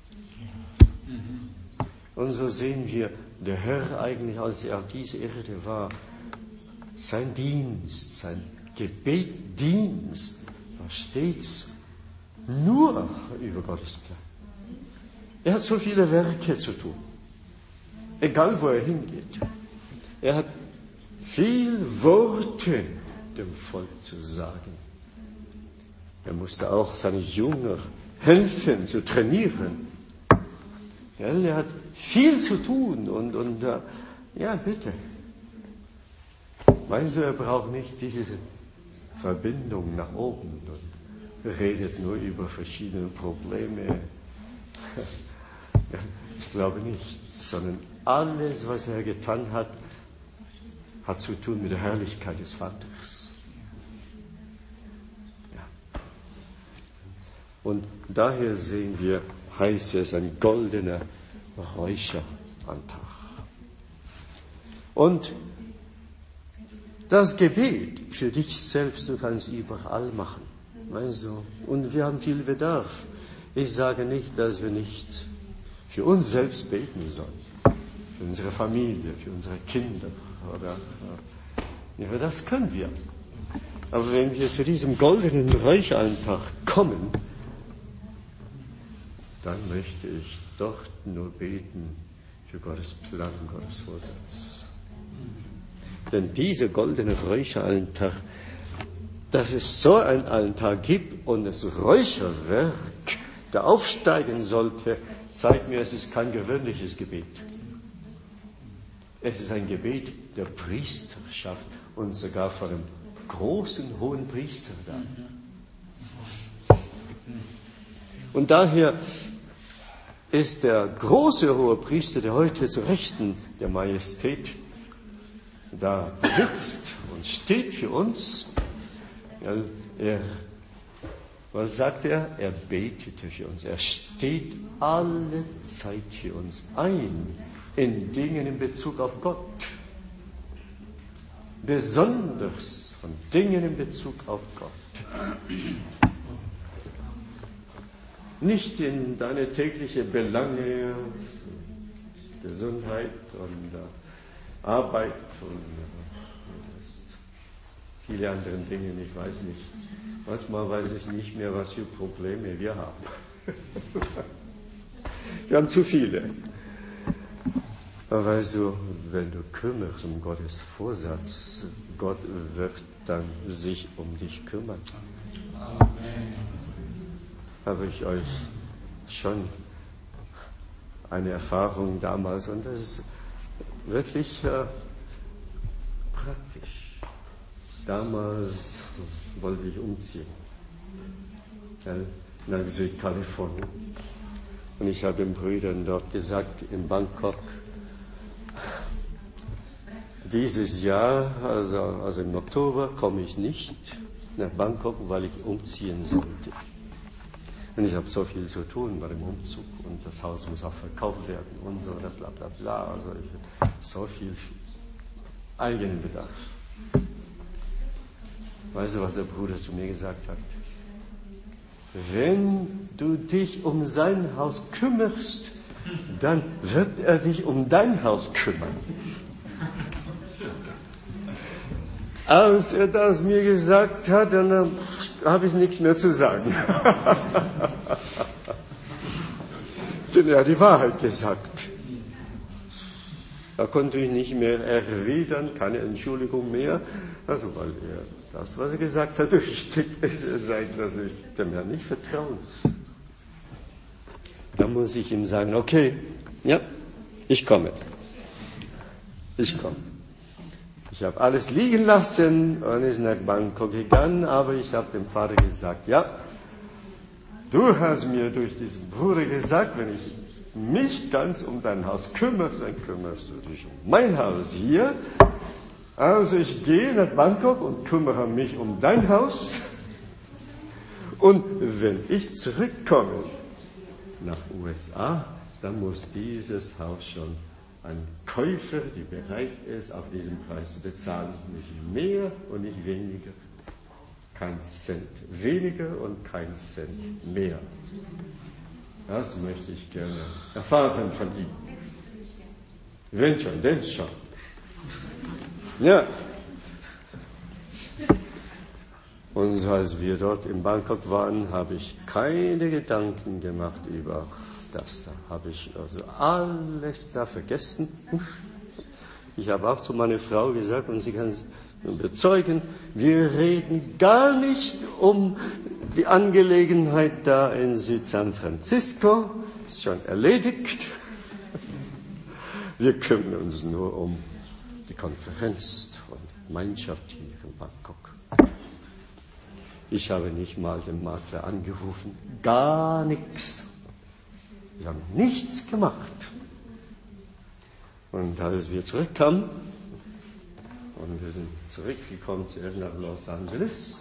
Und so sehen wir, der Herr eigentlich, als er auf dieser Erde war, sein Dienst, sein Gebetdienst war stets nur über Gottes Plan. Er hat so viele Werke zu tun, egal wo er hingeht. Er hat viel Worte dem Volk zu sagen. Er musste auch seine Jünger helfen, zu trainieren. Ja, er hat viel zu tun und ja, bitte. Meinst du, er braucht nicht diese Verbindung nach oben und redet nur über verschiedene Probleme? Ich glaube nicht, sondern alles, was er getan hat, hat zu tun mit der Herrlichkeit des Vaters. Ja. Und daher sehen wir, heißt es, ein goldener Räucheraltar. Und das Gebet für dich selbst, du kannst überall machen. Weißt du? Und wir haben viel Bedarf. Ich sage nicht, dass wir nicht für uns selbst beten sollen. Für unsere Familie, für unsere Kinder. Ja, das können wir. Aber wenn wir zu diesem goldenen Räucheraltar kommen, dann möchte ich dort nur beten für Gottes Plan, Gottes Vorsatz. Denn dieser goldene Räucheraltar, dass es so ein Altar gibt und das Räucherwerk, der aufsteigen sollte, zeigt mir, es ist kein gewöhnliches Gebet. Es ist ein Gebet der Priesterschaft und sogar von einem großen, hohen Priester da. Und daher ist der große hohe Priester, der heute zu Rechten der Majestät da sitzt und steht für uns. Ja, was sagt er? Er betete für uns. Er steht alle Zeit für uns ein in Dingen in Bezug auf Gott. Besonders von Dingen in Bezug auf Gott. Nicht in deine tägliche Belange, Gesundheit und Arbeit und viele andere Dinge, ich weiß nicht. Manchmal weiß ich nicht mehr, was für Probleme wir haben. Wir haben zu viele. Aber weißt du, wenn du kümmerst um Gottes Vorsatz, Gott wird dann sich um dich kümmern. Amen. Habe ich euch schon eine Erfahrung damals und das ist wirklich praktisch. Damals wollte ich umziehen nach Südkalifornien und ich habe den Brüdern dort gesagt in Bangkok, dieses Jahr, also im Oktober, komme ich nicht nach Bangkok, weil ich umziehen sollte. Und ich habe so viel zu tun bei dem Umzug und das Haus muss auch verkauft werden und so, bla bla bla. Also ich habe so viel eigenen Bedarf. Weißt du, was der Bruder zu mir gesagt hat? Wenn du dich um sein Haus kümmerst, dann wird er dich um dein Haus kümmern. Als er das mir gesagt hat, dann habe ich nichts mehr zu sagen. Denn er hat die Wahrheit gesagt. Da konnte ich nicht mehr erwidern, keine Entschuldigung mehr. Also weil er das, was er gesagt hat, richtig ist. Er sagt, dass ich dem Herrn nicht vertraue. Da muss ich ihm sagen, okay, ja, ich komme. Ich habe alles liegen lassen und ist nach Bangkok gegangen, aber ich habe dem Vater gesagt, ja, du hast mir durch diesen Bruder gesagt, wenn ich mich ganz um dein Haus kümmere, dann kümmerst du dich um mein Haus hier. Also ich gehe nach Bangkok und kümmere mich um dein Haus. Und wenn ich zurückkomme nach USA, dann muss dieses Haus schon ein Käufer, die bereit ist, auf diesen Preis zu bezahlen. Nicht mehr und nicht weniger. Kein Cent weniger und kein Cent mehr. Das möchte ich gerne erfahren von ihm. Wenn schon, denn schon. Ja. Und so als wir dort in Bangkok waren, habe ich keine Gedanken gemacht über das. Da habe ich also alles da vergessen. Ich habe auch zu meiner Frau gesagt, und sie kann es bezeugen, wir reden gar nicht um die Angelegenheit da in Süd-San Francisco. Ist schon erledigt. Wir kümmern uns nur um die Konferenz und Gemeinschaft hier in Bangkok. Ich habe nicht mal den Makler angerufen. Gar nichts. Wir haben nichts gemacht. Und als wir zurückkamen, und wir sind zurückgekommen zuerst nach Los Angeles,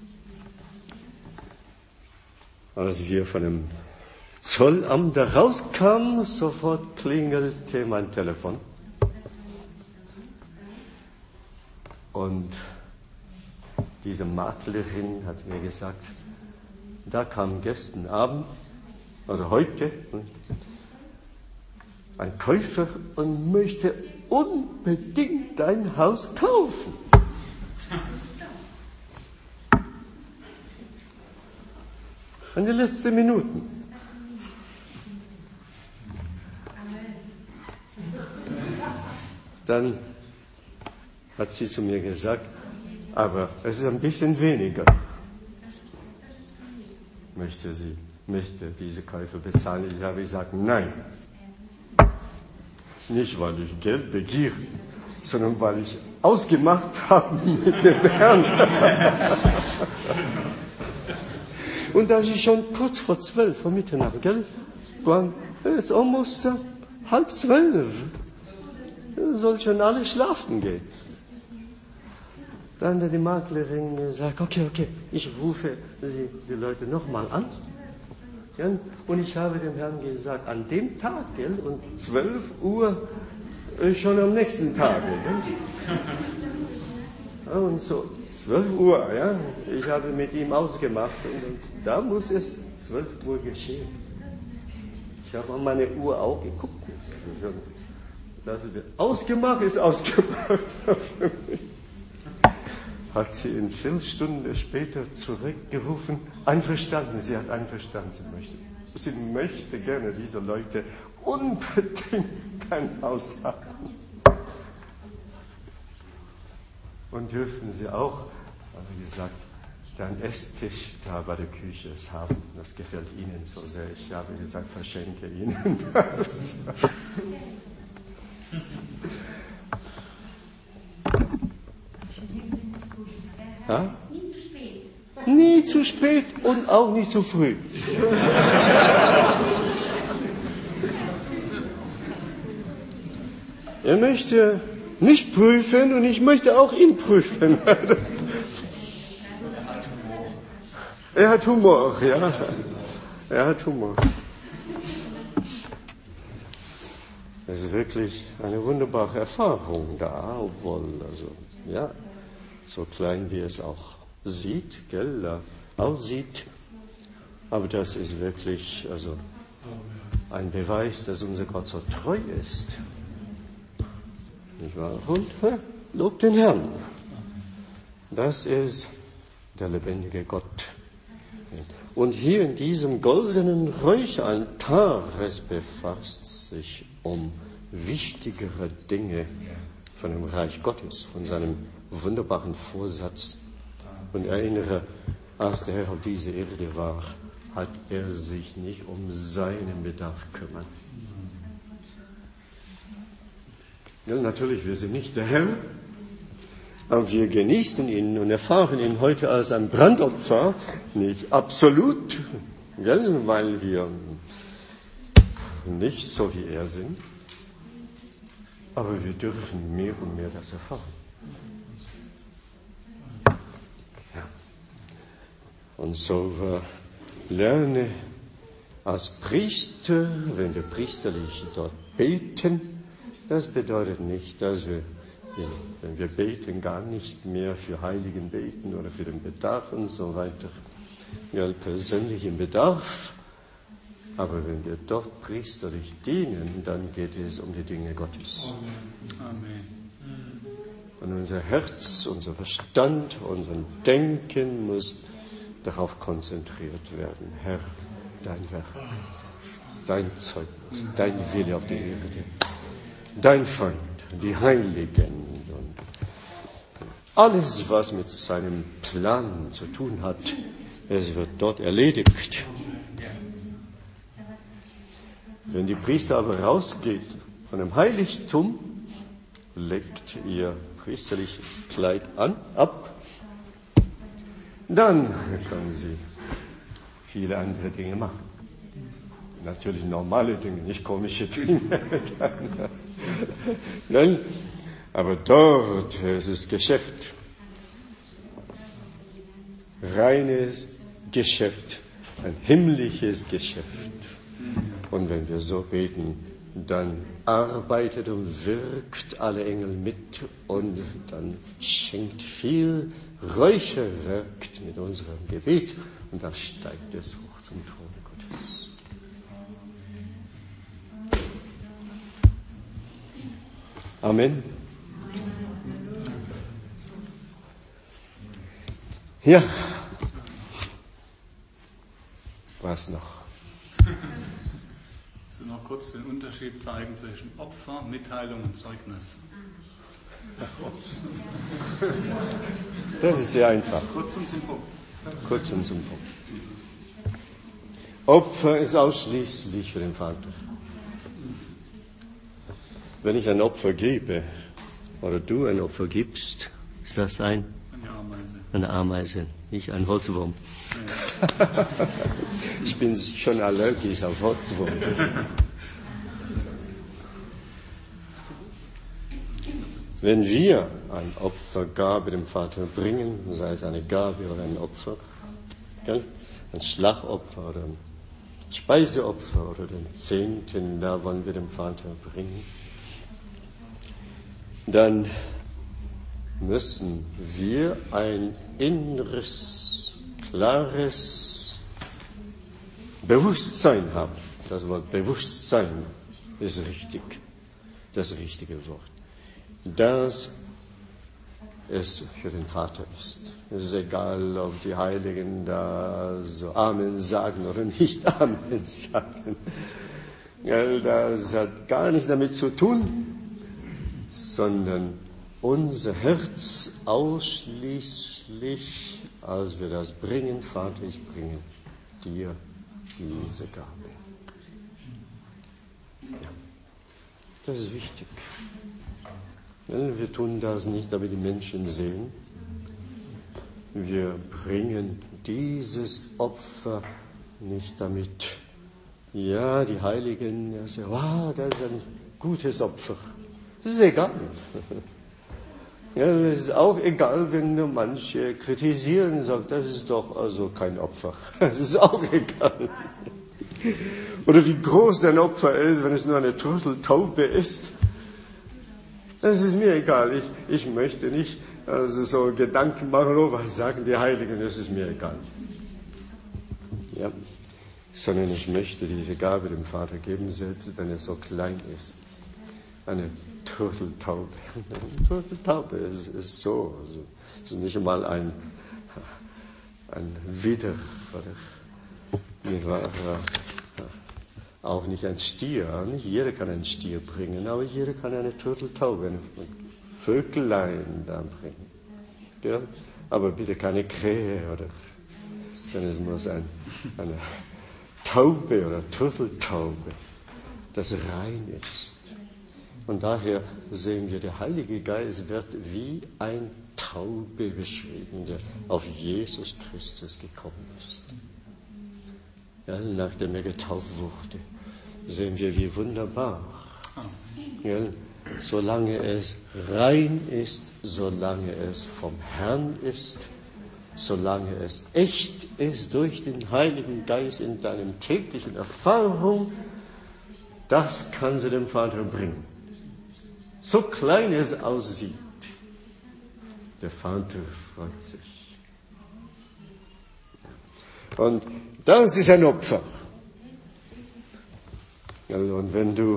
als wir von dem Zollamt da rauskamen, sofort klingelte mein Telefon. Und diese Maklerin hat mir gesagt, da kam gestern Abend oder heute ein Käufer und möchte unbedingt dein Haus kaufen. In den letzten Minuten. Dann hat sie zu mir gesagt, aber es ist ein bisschen weniger. Möchte diese Käufer bezahlen? Ich habe gesagt, nein. Nicht, weil ich Geld begehre, sondern weil ich ausgemacht habe mit dem Herrn. Und das ist schon kurz vor 12, vor Mitternacht, gell? Es ist almost 11:30. Soll schon alle schlafen gehen. Dann hat die Maklerin gesagt, okay, ich rufe die Leute nochmal an. Ja, und ich habe dem Herrn gesagt, an dem Tag, gell, und 12 Uhr schon am nächsten Tag. Ja, und so 12 Uhr, ja, ich habe mit ihm ausgemacht und da muss es 12 Uhr geschehen. Ich habe an meine Uhr auch geguckt. Das wird ausgemacht, ist ausgemacht. Hat sie eine Viertelstunde später zurückgerufen, einverstanden, sie hat einverstanden, sie möchte gerne diese Leute unbedingt ein Haus haben. Und dürfen sie auch, habe ich gesagt, dein Esstisch da bei der Küche haben. Das gefällt ihnen so sehr. Ich habe gesagt, verschenke ihnen das. Ja? Nie zu spät. Nie zu spät und auch nicht zu früh. Er möchte nicht prüfen und ich möchte auch ihn prüfen. Er hat Humor, ja. Er hat Humor. Es ist wirklich eine wunderbare Erfahrung da, obwohl, so klein wie es auch aussieht. Aber das ist wirklich, ein Beweis, dass unser Gott so treu ist. Nicht wahr? Und lobt den Herrn. Das ist der lebendige Gott. Und hier in diesem goldenen Räucheraltar, es befasst sich um wichtigere Dinge von dem Reich Gottes, von seinem wunderbaren Vorsatz. Und erinnere, als der Herr auf dieser Erde war, hat er sich nicht um seinen Bedarf kümmern. Ja, natürlich, wir sind nicht der Herr, aber wir genießen ihn und erfahren ihn heute als ein Brandopfer, nicht absolut, weil wir nicht so wie er sind, aber wir dürfen mehr und mehr das erfahren. Ja. Und so lerne als Priester, wenn wir priesterlich dort beten, das bedeutet nicht, dass wir, wenn wir beten, gar nicht mehr für Heiligen beten oder für den Bedarf und so weiter. Ja, persönlichen Bedarf. Aber wenn wir dort priesterlich dienen, dann geht es um die Dinge Gottes. Amen. Und unser Herz, unser Verstand, unser Denken muss darauf konzentriert werden. Herr, dein Werk, dein Zeugnis, dein Wille auf der Erde, dein Feind, die Heiligen und alles, was mit seinem Plan zu tun hat, es wird dort erledigt. Wenn die Priester aber rausgeht von dem Heiligtum, legt ihr priesterliches Kleid ab, dann können sie viele andere Dinge machen. Natürlich normale Dinge, nicht komische Dinge. Nein, aber dort ist es Geschäft. Reines Geschäft, ein himmlisches Geschäft. Und wenn wir so beten, dann arbeitet und wirkt alle Engel mit und dann schenkt viel Räucherwerk mit unserem Gebet und dann steigt es hoch zum Thron Gottes. Amen. Ja. Was noch? So noch kurz den Unterschied zeigen zwischen Opfer, Mitteilung und Zeugnis. Das ist sehr einfach. Kurz und zum Punkt. Kurz und zum Punkt. Opfer ist ausschließlich für den Vater. Wenn ich ein Opfer gebe, oder du ein Opfer gibst, ist das eine Ameise. Eine Ameise, nicht ein Holzwurm. Ja. Ich bin schon allergisch auf Holzwurm. Wenn wir ein Opfergabe dem Vater bringen, sei es eine Gabe oder ein Opfer, ein Schlagopfer oder ein Speiseopfer oder den Zehnten, da wollen wir dem Vater bringen, dann müssen wir ein inneres, klares Bewusstsein haben. Das Wort Bewusstsein ist richtig, das richtige Wort. Dass es für den Vater ist. Es ist egal, ob die Heiligen da so Amen sagen oder nicht Amen sagen. Ja, das hat gar nichts damit zu tun, sondern unser Herz ausschließlich, als wir das bringen, Vater, ich bringe dir diese Gabe. Ja, das ist wichtig. Wir tun das nicht, damit die Menschen sehen. Wir bringen dieses Opfer nicht damit. Ja, die Heiligen sagen, wow, das ist ein gutes Opfer. Das ist egal. Ja, es ist auch egal, wenn nur manche kritisieren und sagen, das ist doch also kein Opfer. Das ist auch egal. Oder wie groß ein Opfer ist, wenn es nur eine Turteltaube ist. Das ist mir egal. Ich möchte nicht also so Gedanken machen, oh, was sagen die Heiligen, das ist mir egal. Ja. Sondern ich möchte diese Gabe dem Vater geben, selbst wenn er so klein ist. Eine Turteltaube. Eine Turteltaube ist so. Also, es ist nicht einmal ein Widder. Oder auch nicht ein Stier. Nicht jeder kann einen Stier bringen, aber jeder kann eine Turteltaube, ein Vögelein da bringen. Ja? Aber bitte keine Krähe, sondern es muss eine Taube oder Turteltaube, das rein ist. Und daher sehen wir, der Heilige Geist wird wie ein Taube beschrieben, der auf Jesus Christus gekommen ist. Ja, nachdem er getauft wurde, sehen wir, wie wunderbar. Ja, solange es rein ist, solange es vom Herrn ist, solange es echt ist durch den Heiligen Geist in deinem täglichen Erfahrung, das kann sie dem Vater bringen. So klein es aussieht, der Vater freut sich. Und das ist ein Opfer. Also, und wenn du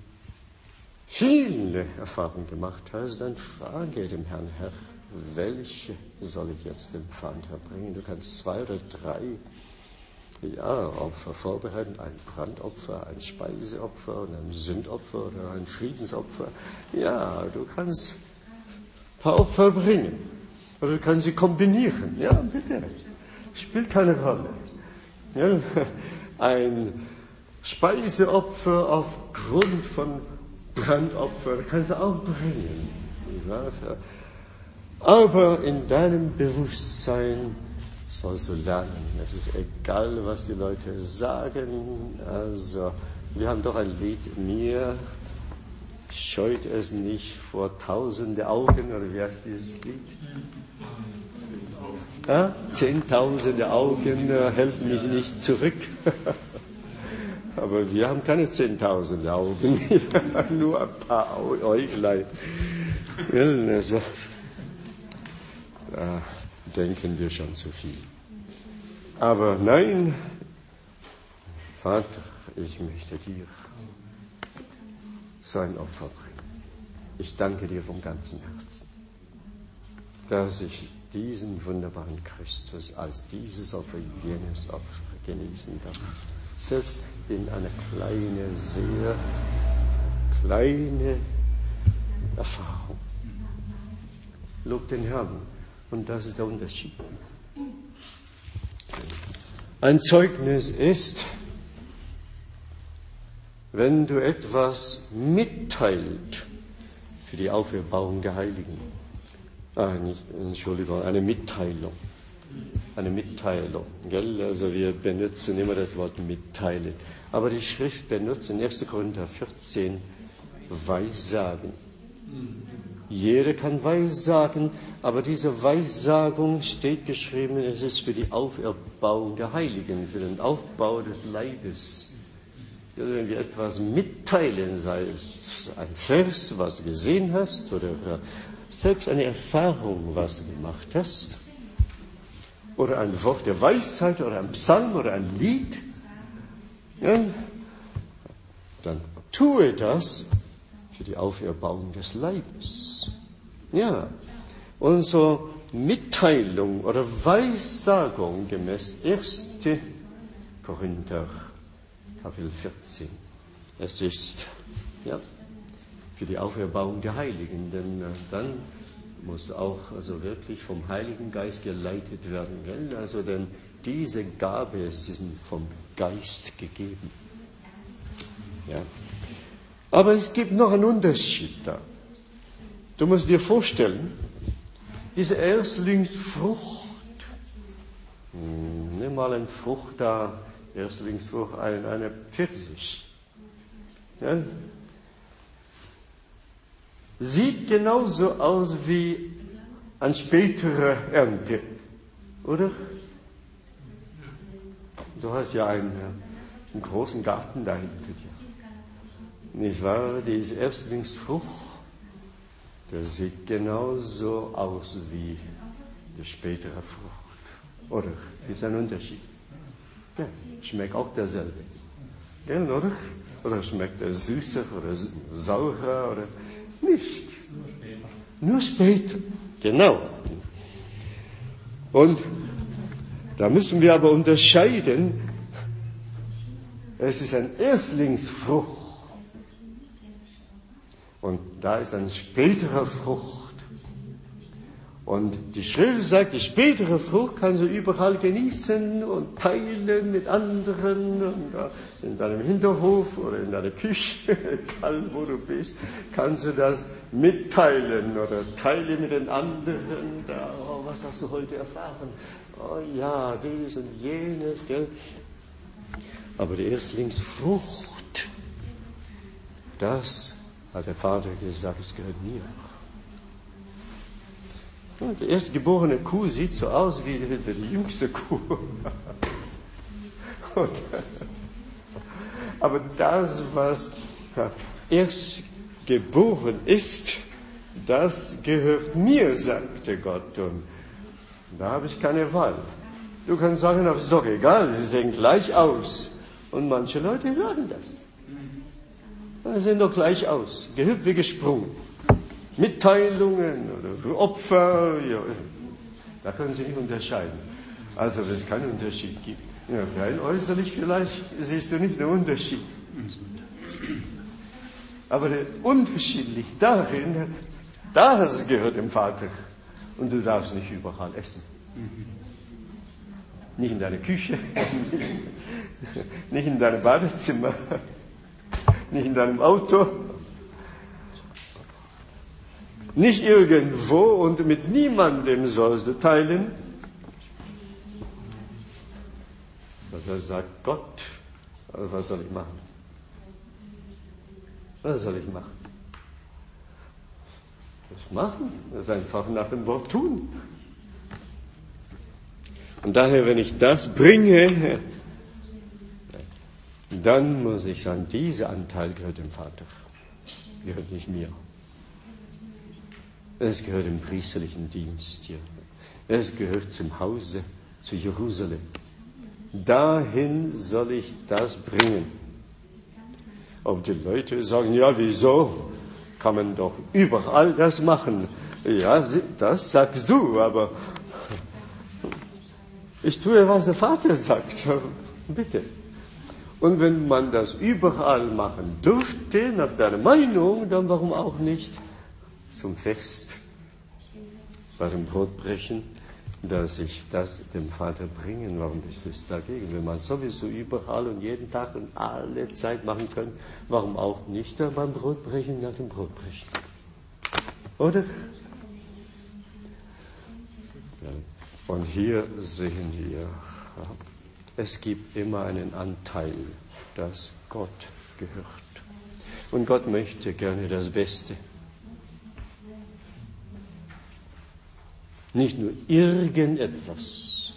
viele Erfahrungen gemacht hast, dann frage dem Herrn, Herr, welche soll ich jetzt dem Vater bringen? Du kannst 2 oder 3 Opfer vorbereiten, ein Brandopfer, ein Speiseopfer und ein Sündopfer oder ein Friedensopfer. Ja, du kannst ein paar Opfer bringen. Oder du kannst sie kombinieren. Ja, bitte. Spielt keine Rolle. Ja, ein Speiseopfer aufgrund von Brandopfer kannst du auch bringen. Ja, aber in deinem Bewusstsein sollst du lernen. Es ist egal, was die Leute sagen. Also, wir haben doch ein Lied, mir scheut es nicht vor tausende Augen, oder wie heißt dieses Lied? 10.000 Augen hält mich nicht zurück. Aber wir haben keine 10.000 Augen, nur ein paar Äuglein. Also, da denken wir schon zu viel. Aber nein, Vater, ich möchte dir so ein Opfer bringen. Ich danke dir vom ganzen Herzen, dass ich diesen wunderbaren Christus als dieses Opfer, jenes Opfer genießen darf. Selbst in eine kleine, sehr kleine Erfahrung. Lob den Herrn. Und das ist der Unterschied. Ein Zeugnis ist, wenn du etwas mitteilt für die Auferbauung der Heiligen. Eine Mitteilung. Eine Mitteilung. Gell? Also wir benutzen immer das Wort mitteilen. Aber die Schrift benutzt in 1. Korinther 14 Weissagen. Jeder kann Weissagen, aber diese Weissagung steht geschrieben, es ist für die Auferbauung der Heiligen, für den Aufbau des Leibes. Also wenn wir etwas mitteilen, sei es ein Vers, was du gesehen hast, oder selbst eine Erfahrung, was du gemacht hast, oder ein Wort der Weisheit, oder ein Psalm, oder ein Lied, ja, dann tue das für die Auferbauung des Leibes. Ja, unsere Mitteilung oder Weissagung gemäß 1. Korinther Kapitel 14. Es ist für die Auferbauung der Heiligen, denn dann muss auch also wirklich vom Heiligen Geist geleitet werden. Gell? Also denn diese Gabe sind vom Geist gegeben. Ja. Aber es gibt noch einen Unterschied da. Du musst dir vorstellen, diese Erstlingsfrucht, nimm mal eine Frucht da, Erstlingsfrucht, eine Pfirsich. Ja? sieht genauso aus wie eine spätere Ernte, oder? Du hast ja einen großen Garten da hinter dir. Nicht wahr? Diese Erstlingsfrucht, das sieht genauso aus wie die spätere Frucht. Oder? Gibt es einen Unterschied? Ja, schmeckt auch derselbe. Ja, oder? Oder schmeckt er süßer oder saurer oder nicht? Nur später. Genau. Und da müssen wir aber unterscheiden. Es ist eine Erstlingsfrucht. Und da ist eine spätere Frucht. Und die Schrift sagt, die spätere Frucht kannst du überall genießen und teilen mit anderen. Und in deinem Hinterhof oder in deiner Küche, egal wo du bist, kannst du das mitteilen oder teilen mit den anderen. Oh, was hast du heute erfahren? Oh ja, dies und jenes. Gell? Aber die Erstlingsfrucht, das hat der Vater gesagt, es gehört mir. Und die erstgeborene Kuh sieht so aus wie die jüngste Kuh. Aber das, was erst geboren ist, das gehört mir, sagte Gott. Und da habe ich keine Wahl. Du kannst sagen, das ist doch egal, sie sehen gleich aus. Und manche Leute sagen das. Sie sehen doch gleich aus, gehüpft wie gesprungen. Mitteilungen oder Opfer, ja, da können Sie nicht unterscheiden. Also, dass es keinen Unterschied gibt. Ja, rein äußerlich vielleicht siehst du nicht den Unterschied. Aber der Unterschied liegt darin, das gehört dem Vater. Und du darfst nicht überall essen. Nicht in deiner Küche, nicht in deinem Badezimmer, nicht in deinem Auto. Nicht irgendwo und mit niemandem sollst du teilen. Das sagt Gott. Also was soll ich machen? Was soll ich machen? Das machen, das einfach nach dem Wort tun. Und daher, wenn ich das bringe, dann muss ich sagen, dieser Anteil gehört dem Vater, gehört nicht mir. Es gehört dem priesterlichen Dienst hier. Es gehört zum Hause, zu Jerusalem. Dahin soll ich das bringen. Aber die Leute sagen, ja, wieso? Kann man doch überall das machen. Ja, das sagst du, aber ich tue, was der Vater sagt. Bitte. Und wenn man das überall machen dürfte, nach deiner Meinung, dann warum auch nicht zum Fest, bei dem Brotbrechen, dass ich das dem Vater bringen. Warum ist das dagegen? Wenn man sowieso überall und jeden Tag und alle Zeit machen kann, warum auch nicht beim Brotbrechen nach dem Brotbrechen? Oder? Ja. Und hier sehen wir, es gibt immer einen Anteil, das Gott gehört. Und Gott möchte gerne das Beste. Nicht nur irgendetwas.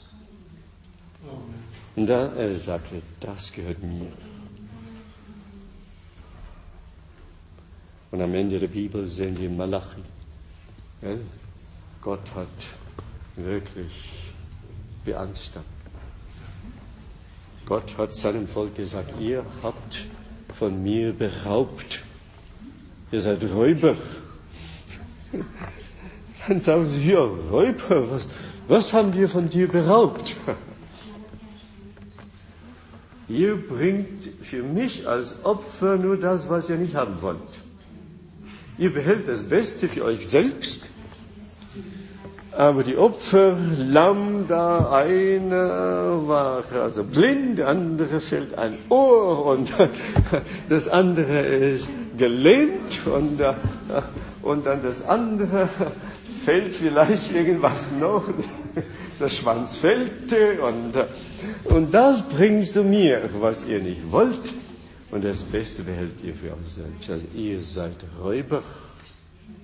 Und da er sagte, das gehört mir. Und am Ende der Bibel sehen wir Malachi. Ja, Gott hat wirklich beanstandet. Gott hat seinem Volk gesagt, ihr habt von mir beraubt. Ihr seid Räuber. Dann sagen sie, ja, Räuber, was haben wir von dir beraubt? Ihr bringt für mich als Opfer nur das, was ihr nicht haben wollt. Ihr behält das Beste für euch selbst, aber die Opfer, Lamm, da einer war also blind, der andere fehlt ein Ohr und das andere ist gelähmt und dann das andere fällt vielleicht irgendwas noch, der Schwanz fällte und das bringst du mir, was ihr nicht wollt und das Beste behält ihr für euch selbst. Also ihr seid Räuber.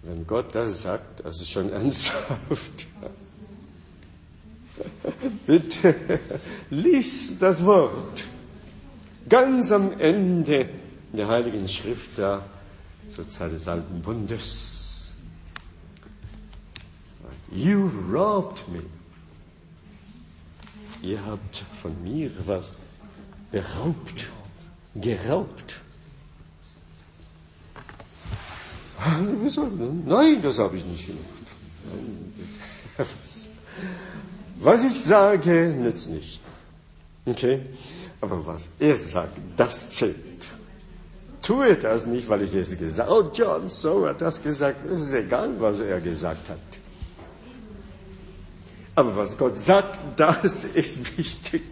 Wenn Gott das sagt, das ist schon ernsthaft. Bitte, lies das Wort. Ganz am Ende der Heiligen Schrift da, zur Zeit des Alten Bundes. You robbed me. Ihr habt von mir was beraubt, geraubt. Nein, das habe ich nicht gemacht. Was ich sage, nützt nicht. Okay? Aber was er sagt, das zählt. Tue das nicht, weil ich es gesagt habe. Oh, John So hat das gesagt. Es ist egal, was er gesagt hat. Aber was Gott sagt, das ist wichtig.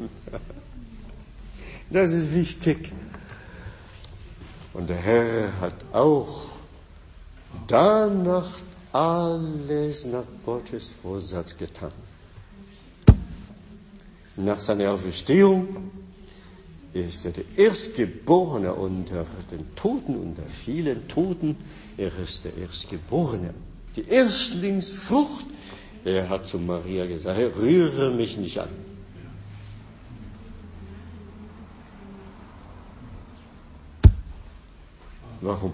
Das ist wichtig. Und der Herr hat auch danach alles nach Gottes Vorsatz getan. Nach seiner Auferstehung ist er der Erstgeborene unter den Toten, unter vielen Toten. Er ist der Erstgeborene. Die Erstlingsfrucht. Er hat zu Maria gesagt, rühre mich nicht an. Warum?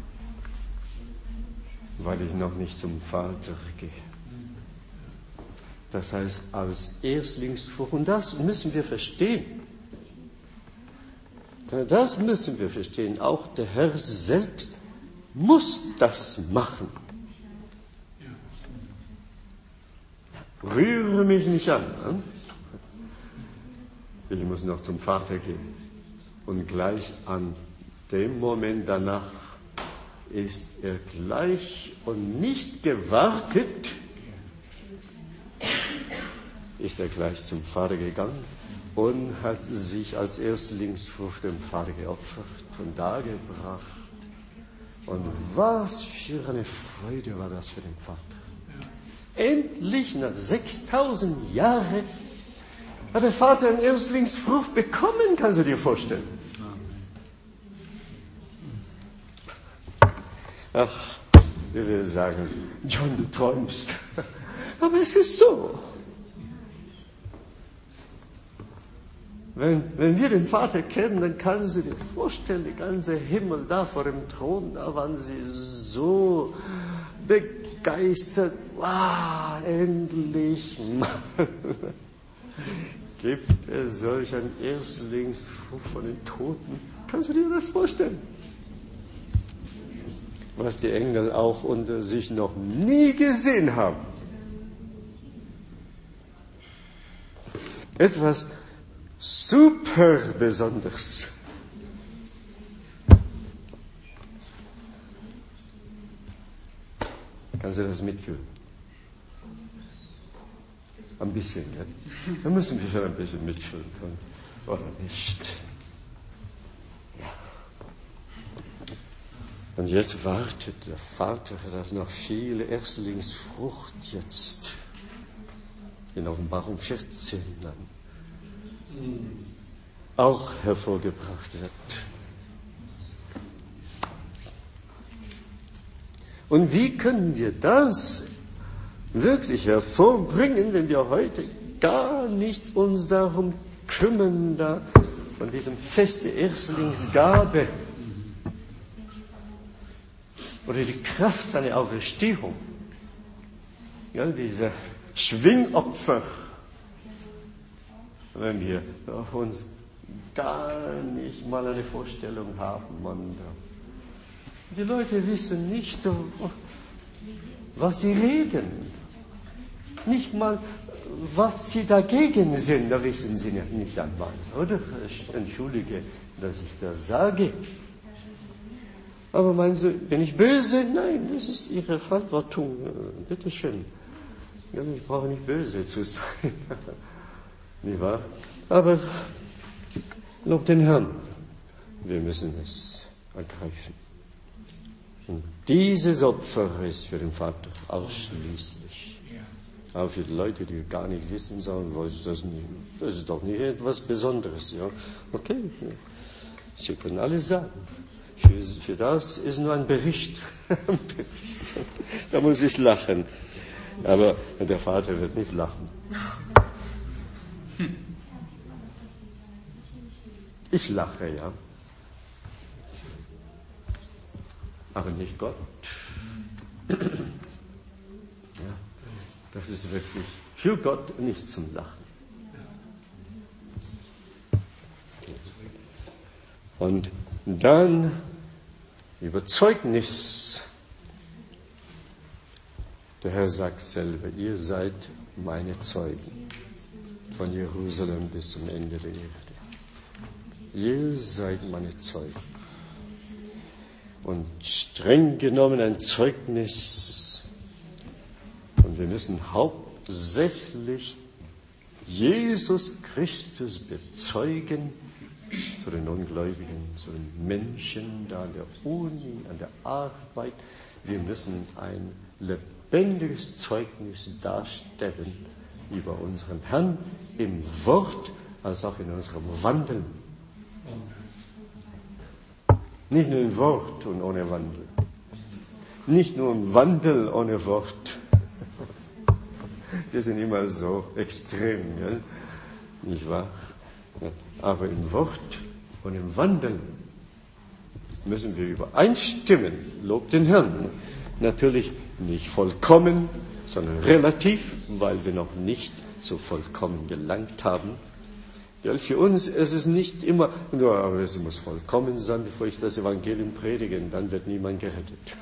Weil ich noch nicht zum Vater gehe. Das heißt, als Erstlingsfrucht, und das müssen wir verstehen. Das müssen wir verstehen. Auch der Herr selbst muss das machen. Rühre mich nicht an. Ich muss noch zum Vater gehen. Und gleich an dem Moment danach ist er gleich und nicht gewartet, ist er gleich zum Vater gegangen und hat sich als Erstlingsfrucht dem Vater geopfert und dargebracht. Und was für eine Freude war das für den Vater. Endlich, nach 6000 Jahren, hat der Vater eine Erstlingsfrucht bekommen, kannst du dir vorstellen. Ach, wir würden sagen, John, du träumst. Aber es ist so. Wenn wir den Vater kennen, dann kannst du dir vorstellen, der ganze Himmel da vor dem Thron, da waren sie so begeistert. Wow, endlich mal gibt es solch ein Erstlingsfrucht von den Toten. Kannst du dir das vorstellen? Was die Engel auch unter sich noch nie gesehen haben. Etwas super Besonderes. Kannst du das mitfühlen? Ein bisschen, ja? Da müssen wir schon ein bisschen mitfühlen können, oder nicht? Ja. Und jetzt wartet der Vater, dass noch viele Erstlingsfrucht jetzt in Offenbarung 14 dann auch hervorgebracht wird. Und wie können wir das wirklich hervorbringen, wenn wir heute gar nicht uns darum kümmern, da von diesem Fest der Erstlingsgabe oder die Kraft seiner Auferstehung, ja, diese Schwingopfer, wenn wir uns gar nicht mal eine Vorstellung haben. Die Leute wissen nicht, was sie reden. Nicht mal, was sie dagegen sind, da wissen sie nicht einmal. Oder? Entschuldige, dass ich das sage. Aber meinst du, bin ich böse? Nein, das ist ihre Verantwortung. Bitte schön. Ich brauche nicht böse zu sein. Nicht wahr? Aber lob den Herrn. Wir müssen es ergreifen. Und dieses Opfer ist für den Vater ausschließlich. Aber für die Leute, die gar nicht wissen, sagen, was ist das nicht? Das ist doch nicht etwas Besonderes. Ja? Okay, Sie können alles sagen. Für das ist nur ein Bericht. Da muss ich lachen. Aber der Vater wird nicht lachen. Ich lache, ja. Aber nicht Gott. Ja, das ist wirklich für Gott nicht zum Lachen. Und dann Überzeugnis. Der Herr sagt selber, ihr seid meine Zeugen von Jerusalem bis zum Ende der Erde. Ihr seid meine Zeugen. Und streng genommen ein Zeugnis. Und wir müssen hauptsächlich Jesus Christus bezeugen zu den Ungläubigen, zu den Menschen da an der Uni, an der Arbeit. Wir müssen ein lebendiges Zeugnis darstellen über unseren Herrn im Wort als auch in unserem Wandeln. Nicht nur im Wort und ohne Wandel. Nicht nur im Wandel ohne Wort. Wir sind immer so extrem, gell? Nicht wahr? Ja. Aber im Wort und im Wandel müssen wir übereinstimmen. Lob den Herrn. Natürlich nicht vollkommen, sondern relativ, weil wir noch nicht so vollkommen gelangt haben. Ja, für uns ist es nicht immer nur, aber es muss vollkommen sein, bevor ich das Evangelium predige, dann wird niemand gerettet.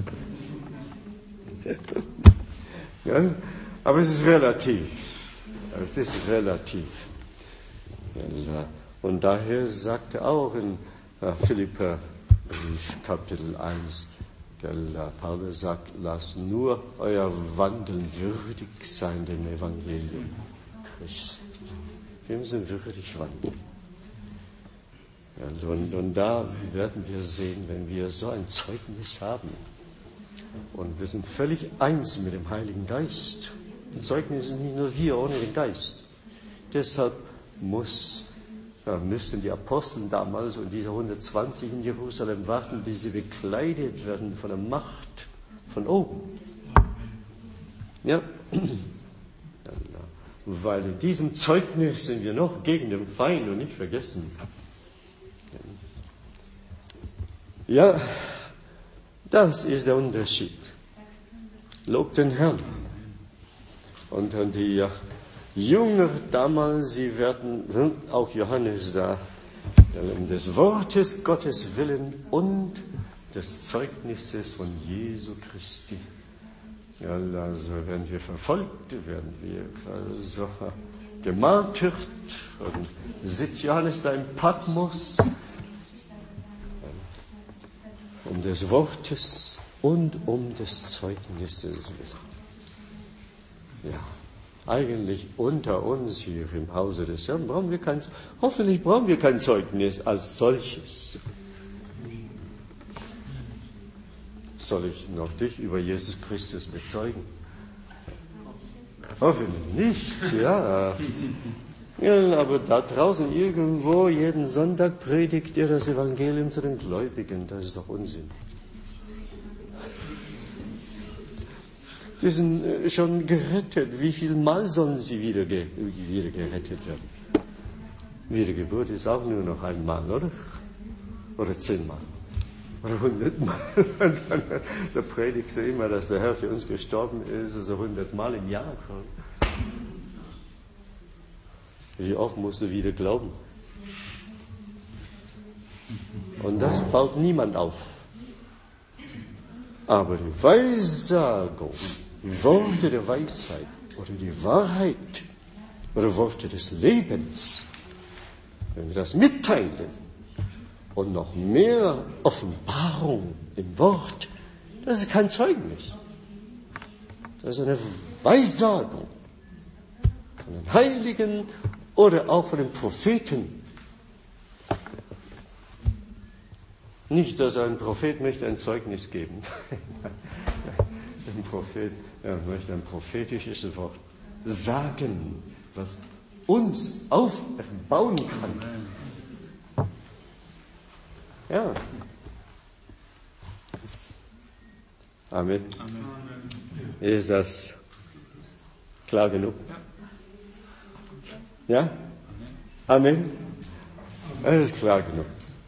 Ja, aber es ist relativ. Es ist relativ. Ja, und daher sagt er auch in Philipper Brief, Kapitel 1, Paulus sagt, lasst nur euer Wandeln würdig sein dem Evangelium Christi. Wir müssen würdig wandeln. Ja, und da werden wir sehen, wenn wir so ein Zeugnis haben und wir sind völlig eins mit dem Heiligen Geist. Ein Zeugnis ist nicht nur wir ohne den Geist. Deshalb müssten die Apostel damals und diese 120 in Jerusalem warten, bis sie bekleidet werden von der Macht von oben. Ja. Weil in diesem Zeugnis sind wir noch gegen den Feind und nicht vergessen. Ja, das ist der Unterschied. Lob den Herrn. Und dann die Jünger damals, sie werden, auch Johannes da, um des Wortes Gottes willen und des Zeugnisses von Jesu Christi. Ja, also werden wir verfolgt, werden wir also gemartert und sitzt Johannes da in Patmos um des Wortes und um des Zeugnisses willen. Ja, eigentlich unter uns hier im Hause des Herrn hoffentlich brauchen wir kein Zeugnis als solches. Soll ich noch dich über Jesus Christus bezeugen? Hoffentlich nicht, ja. Ja, aber da draußen irgendwo jeden Sonntag predigt ihr das Evangelium zu den Gläubigen. Das ist doch Unsinn. Die sind schon gerettet. Wie viel Mal sollen sie wieder gerettet werden? Wiedergeburt ist auch nur noch einmal, oder? Oder 10-mal. Oder 100-mal. Da predigst du immer, dass der Herr für uns gestorben ist, also 100-mal im Jahr. Wie oft musst du wieder glauben? Und das baut niemand auf. Aber die Weissagung, Worte der Weisheit oder die Wahrheit oder Worte des Lebens, wenn wir das mitteilen, und noch mehr Offenbarung im Wort, das ist kein Zeugnis. Das ist eine Weissagung von den Heiligen oder auch von den Propheten. Nicht, dass ein Prophet möchte ein Zeugnis geben. Ein Prophet möchte ein prophetisches Wort sagen, was uns aufbauen kann. Ja, Amen. Ist das klar genug? Ja? Amen. Es ist klar genug.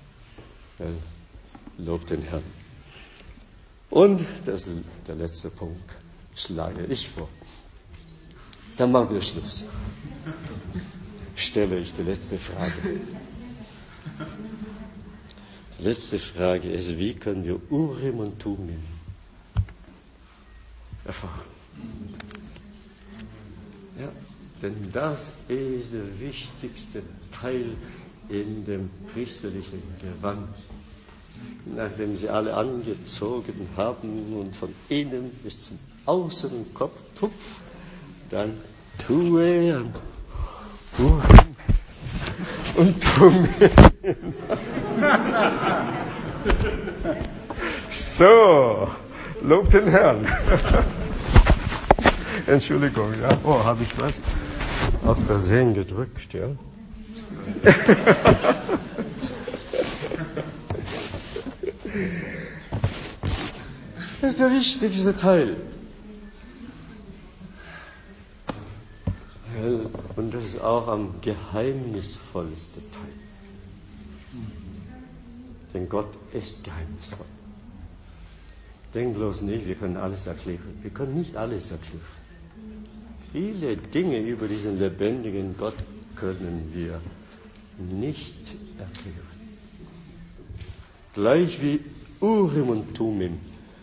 Lob den Herrn. Und das ist der letzte Punkt, schlage ich vor. Dann machen wir Schluss. Stelle ich die letzte Frage. Die letzte Frage ist, wie können wir Urim und Tumim erfahren? Ja, denn das ist der wichtigste Teil in dem priesterlichen Gewand. Nachdem sie alle angezogen haben und von innen bis zum äußeren Kopftupf, dann tue Urim und Tumim. So, lob den Herrn. Entschuldigung, ja. Oh, habe ich was aus Versehen gedrückt, ja. Das ist der wichtigste Teil. Und das ist auch am geheimnisvollste Teil. Denn Gott ist geheimnisvoll. Denk bloß nicht, wir können alles erklären. Wir können nicht alles erklären. Viele Dinge über diesen lebendigen Gott können wir nicht erklären. Gleich wie Urim und Tumim.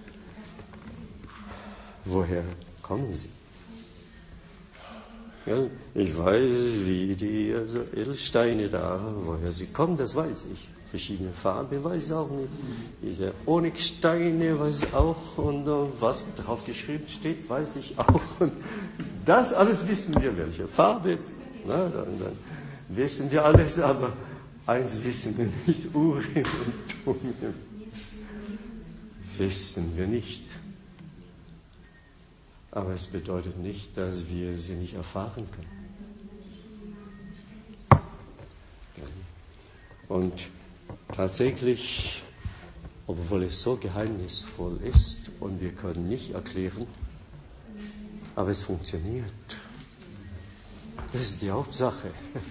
Woher kommen sie? Ja, ich weiß, wie die Edelsteine da, woher sie kommen, das weiß ich. Verschiedene Farben weiß ich auch nicht. Diese Onyxsteine weiß ich auch. Und was drauf geschrieben steht, weiß ich auch. Und das alles wissen wir, welche Farbe. Na, dann wissen wir alles, aber eins wissen wir nicht. Urim und Tumim wissen wir nicht. Aber es bedeutet nicht, dass wir sie nicht erfahren können. Und tatsächlich, obwohl es so geheimnisvoll ist und wir können nicht erklären, aber es funktioniert. Das ist die Hauptsache.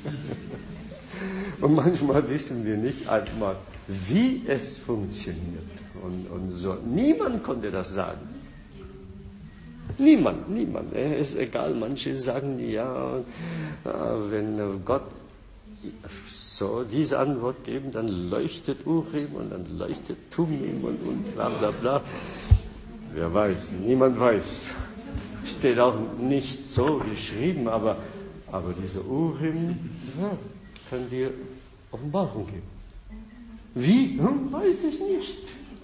Und manchmal wissen wir nicht einmal, wie es funktioniert. Und so. Niemand konnte das sagen. Niemand. Es ist egal, manche sagen ja, wenn Gott so diese Antwort geben, dann leuchtet Urim und dann leuchtet Tumim und bla bla bla. Wer weiß, niemand weiß. Steht auch nicht so geschrieben, aber diese Urim kann dir Offenbarung geben. Wie? Weiß ich nicht.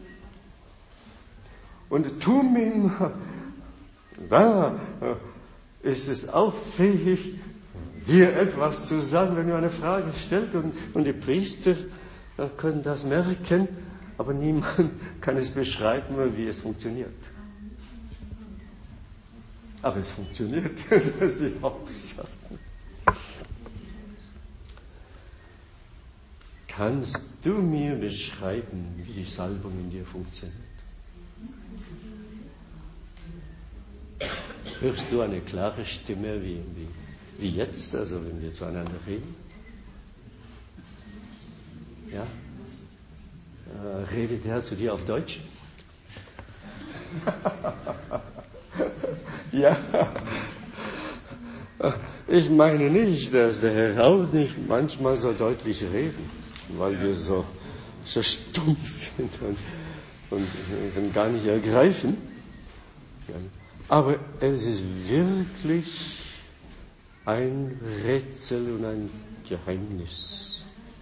Und Tumim, da ist es auch fähig, dir etwas zu sagen, wenn du eine Frage stellst und die Priester können das merken, aber niemand kann es beschreiben, wie es funktioniert. Aber es funktioniert, das ist die Hauptsache. Kannst du mir beschreiben, wie die Salbung in dir funktioniert? Hörst du eine klare Stimme wie jetzt, also wenn wir zueinander reden? Ja? Redet der Herr zu dir auf Deutsch? Ja. Ich meine nicht, dass der Herr auch nicht manchmal so deutlich reden, weil wir so stumm sind und gar nicht ergreifen. Aber es ist wirklich ein Rätsel und ein Geheimnis.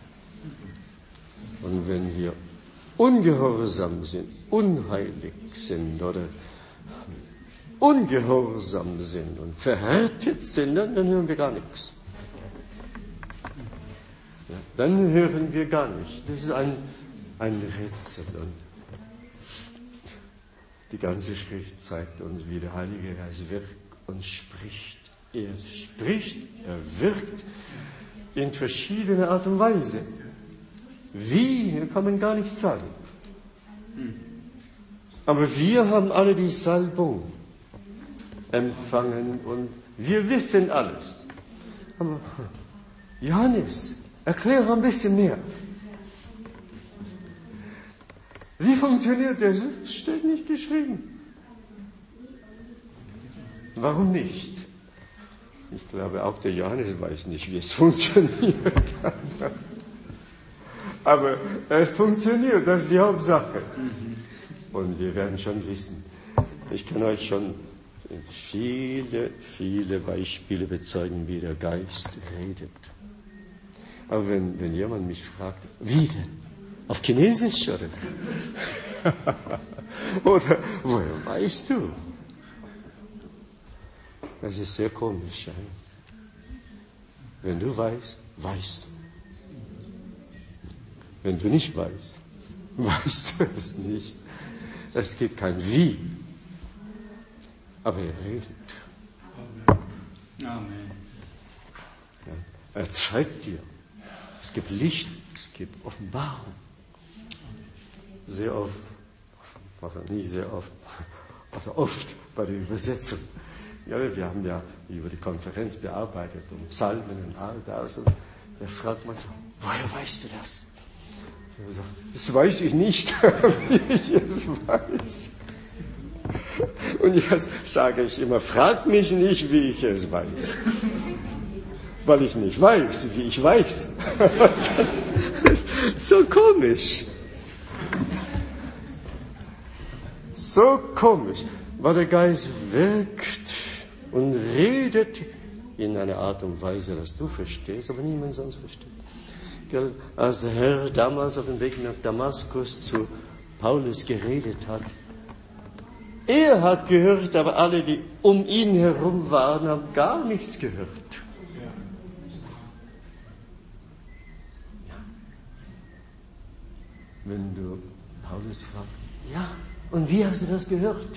Und wenn wir ungehorsam sind, unheilig sind oder ungehorsam sind und verhärtet sind, dann hören wir gar nichts. Ja, dann hören wir gar nicht. Das ist ein Rätsel. Und die ganze Schrift zeigt uns, wie der Heilige Geist wirkt und spricht. Er spricht, er wirkt in verschiedener Art und Weise. Wie, kann man gar nicht sagen. Aber wir haben alle die Salbung empfangen und wir wissen alles. Aber Johannes, erkläre ein bisschen mehr. Wie funktioniert das? Steht nicht geschrieben. Warum nicht? Ich glaube, auch der Johannes weiß nicht, wie es funktioniert. Aber es funktioniert, das ist die Hauptsache. Und wir werden schon wissen. Ich kann euch schon viele Beispiele bezeugen, wie der Geist redet. Aber wenn jemand mich fragt, wie denn? Auf Chinesisch oder? Oder woher weißt du? Das ist sehr komisch. Wenn du weißt, weißt du. Wenn du nicht weißt, weißt du es nicht. Es gibt kein Wie. Aber er redet. Amen. Ja, er zeigt dir. Es gibt Licht, es gibt Offenbarung. Sehr oft, also nie sehr oft, also oft bei der Übersetzung. Ja, wir haben ja über die Konferenz bearbeitet und Psalmen und all das. Und da fragt man so, woher weißt du das? So, das weiß ich nicht, wie ich es weiß. Und jetzt sage ich immer, frag mich nicht, wie ich es weiß. Weil ich nicht weiß, wie ich weiß. So komisch. So komisch, weil der Geist wirkt und redet in einer Art und Weise, dass du verstehst, aber niemand sonst versteht. Als der Herr damals auf dem Weg nach Damaskus zu Paulus geredet hat, er hat gehört, aber alle, die um ihn herum waren, haben gar nichts gehört. Wenn du Paulus fragst, ja, und wie hast du das gehört?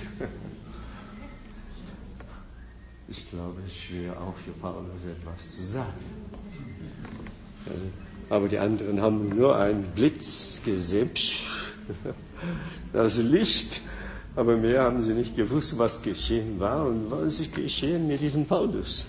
Ich glaube, es ist schwer auch für Paulus etwas zu sagen. Aber die anderen haben nur einen Blitz gesehen, das Licht, aber mehr haben sie nicht gewusst, was geschehen war und was ist geschehen mit diesem Paulus.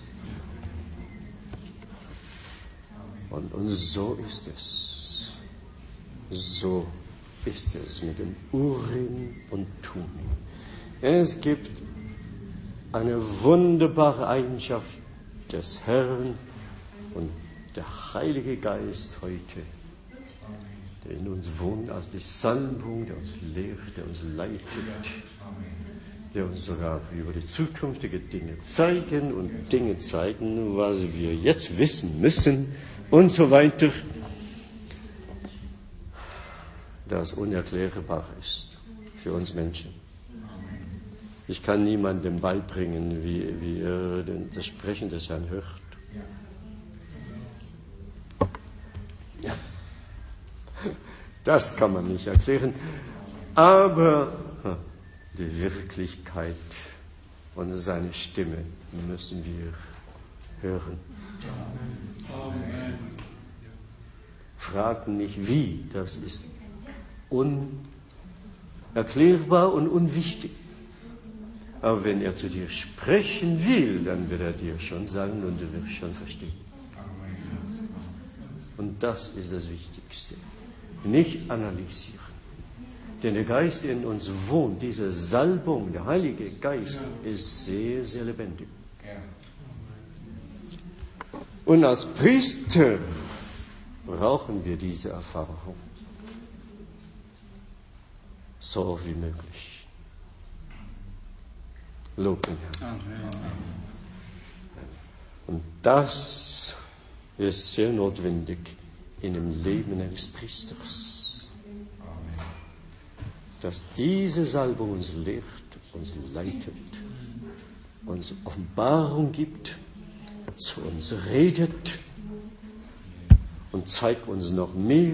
Und so ist es. So ist es mit dem Urim und Tumim. Es gibt eine wunderbare Eigenschaft des Herrn und der Heilige Geist heute, der in uns wohnt, als die Salbung, der uns lehrt, der uns leitet, der uns sogar über die zukünftigen Dinge zeigen und Dinge zeigen, was wir jetzt wissen müssen und so weiter, das unerklärbar ist für uns Menschen. Ich kann niemandem beibringen, wie er das Sprechen des Herrn hört. Das kann man nicht erklären. Aber die Wirklichkeit und seine Stimme müssen wir hören. Fragt nicht wie, das ist unerklärbar und unwichtig. Aber wenn er zu dir sprechen will, dann wird er dir schon sagen und du wirst schon verstehen. Und das ist das Wichtigste. Nicht analysieren. Denn der Geist, der in uns wohnt, diese Salbung, der Heilige Geist, ist sehr, sehr lebendig. Und als Priester brauchen wir diese Erfahrung. So oft wie möglich. Lob den Herrn. Und das ist sehr notwendig in dem Leben eines Priesters. Dass diese Salbung uns lehrt, uns leitet, uns Offenbarung gibt, zu uns redet und zeigt uns noch mehr,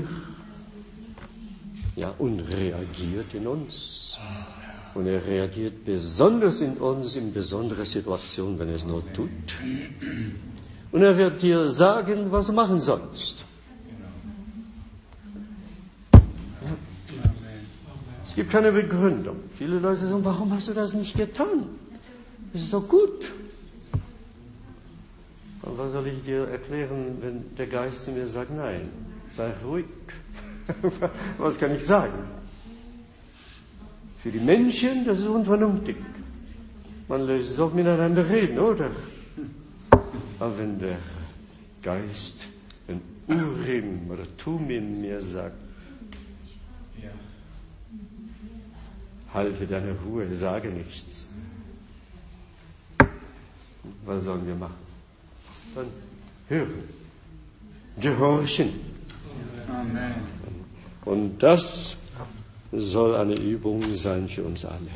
ja, und reagiert in uns. Und er reagiert besonders in uns in besondere Situationen, wenn er es nur tut. Und er wird dir sagen, was du machen sollst. Es gibt keine Begründung. Viele Leute sagen, warum hast du das nicht getan? Das ist doch gut. Und was soll ich dir erklären, wenn der Geist zu mir sagt, nein, sei ruhig. Was kann ich sagen? Für die Menschen, das ist unvernünftig. Man lässt doch miteinander reden, oder? Aber wenn der Geist, wenn Urim oder Tumim mir sagt, halte deine Ruhe, sage nichts. Was sollen wir machen? Dann hören, gehorchen. Amen. Und das soll eine Übung sein für uns alle.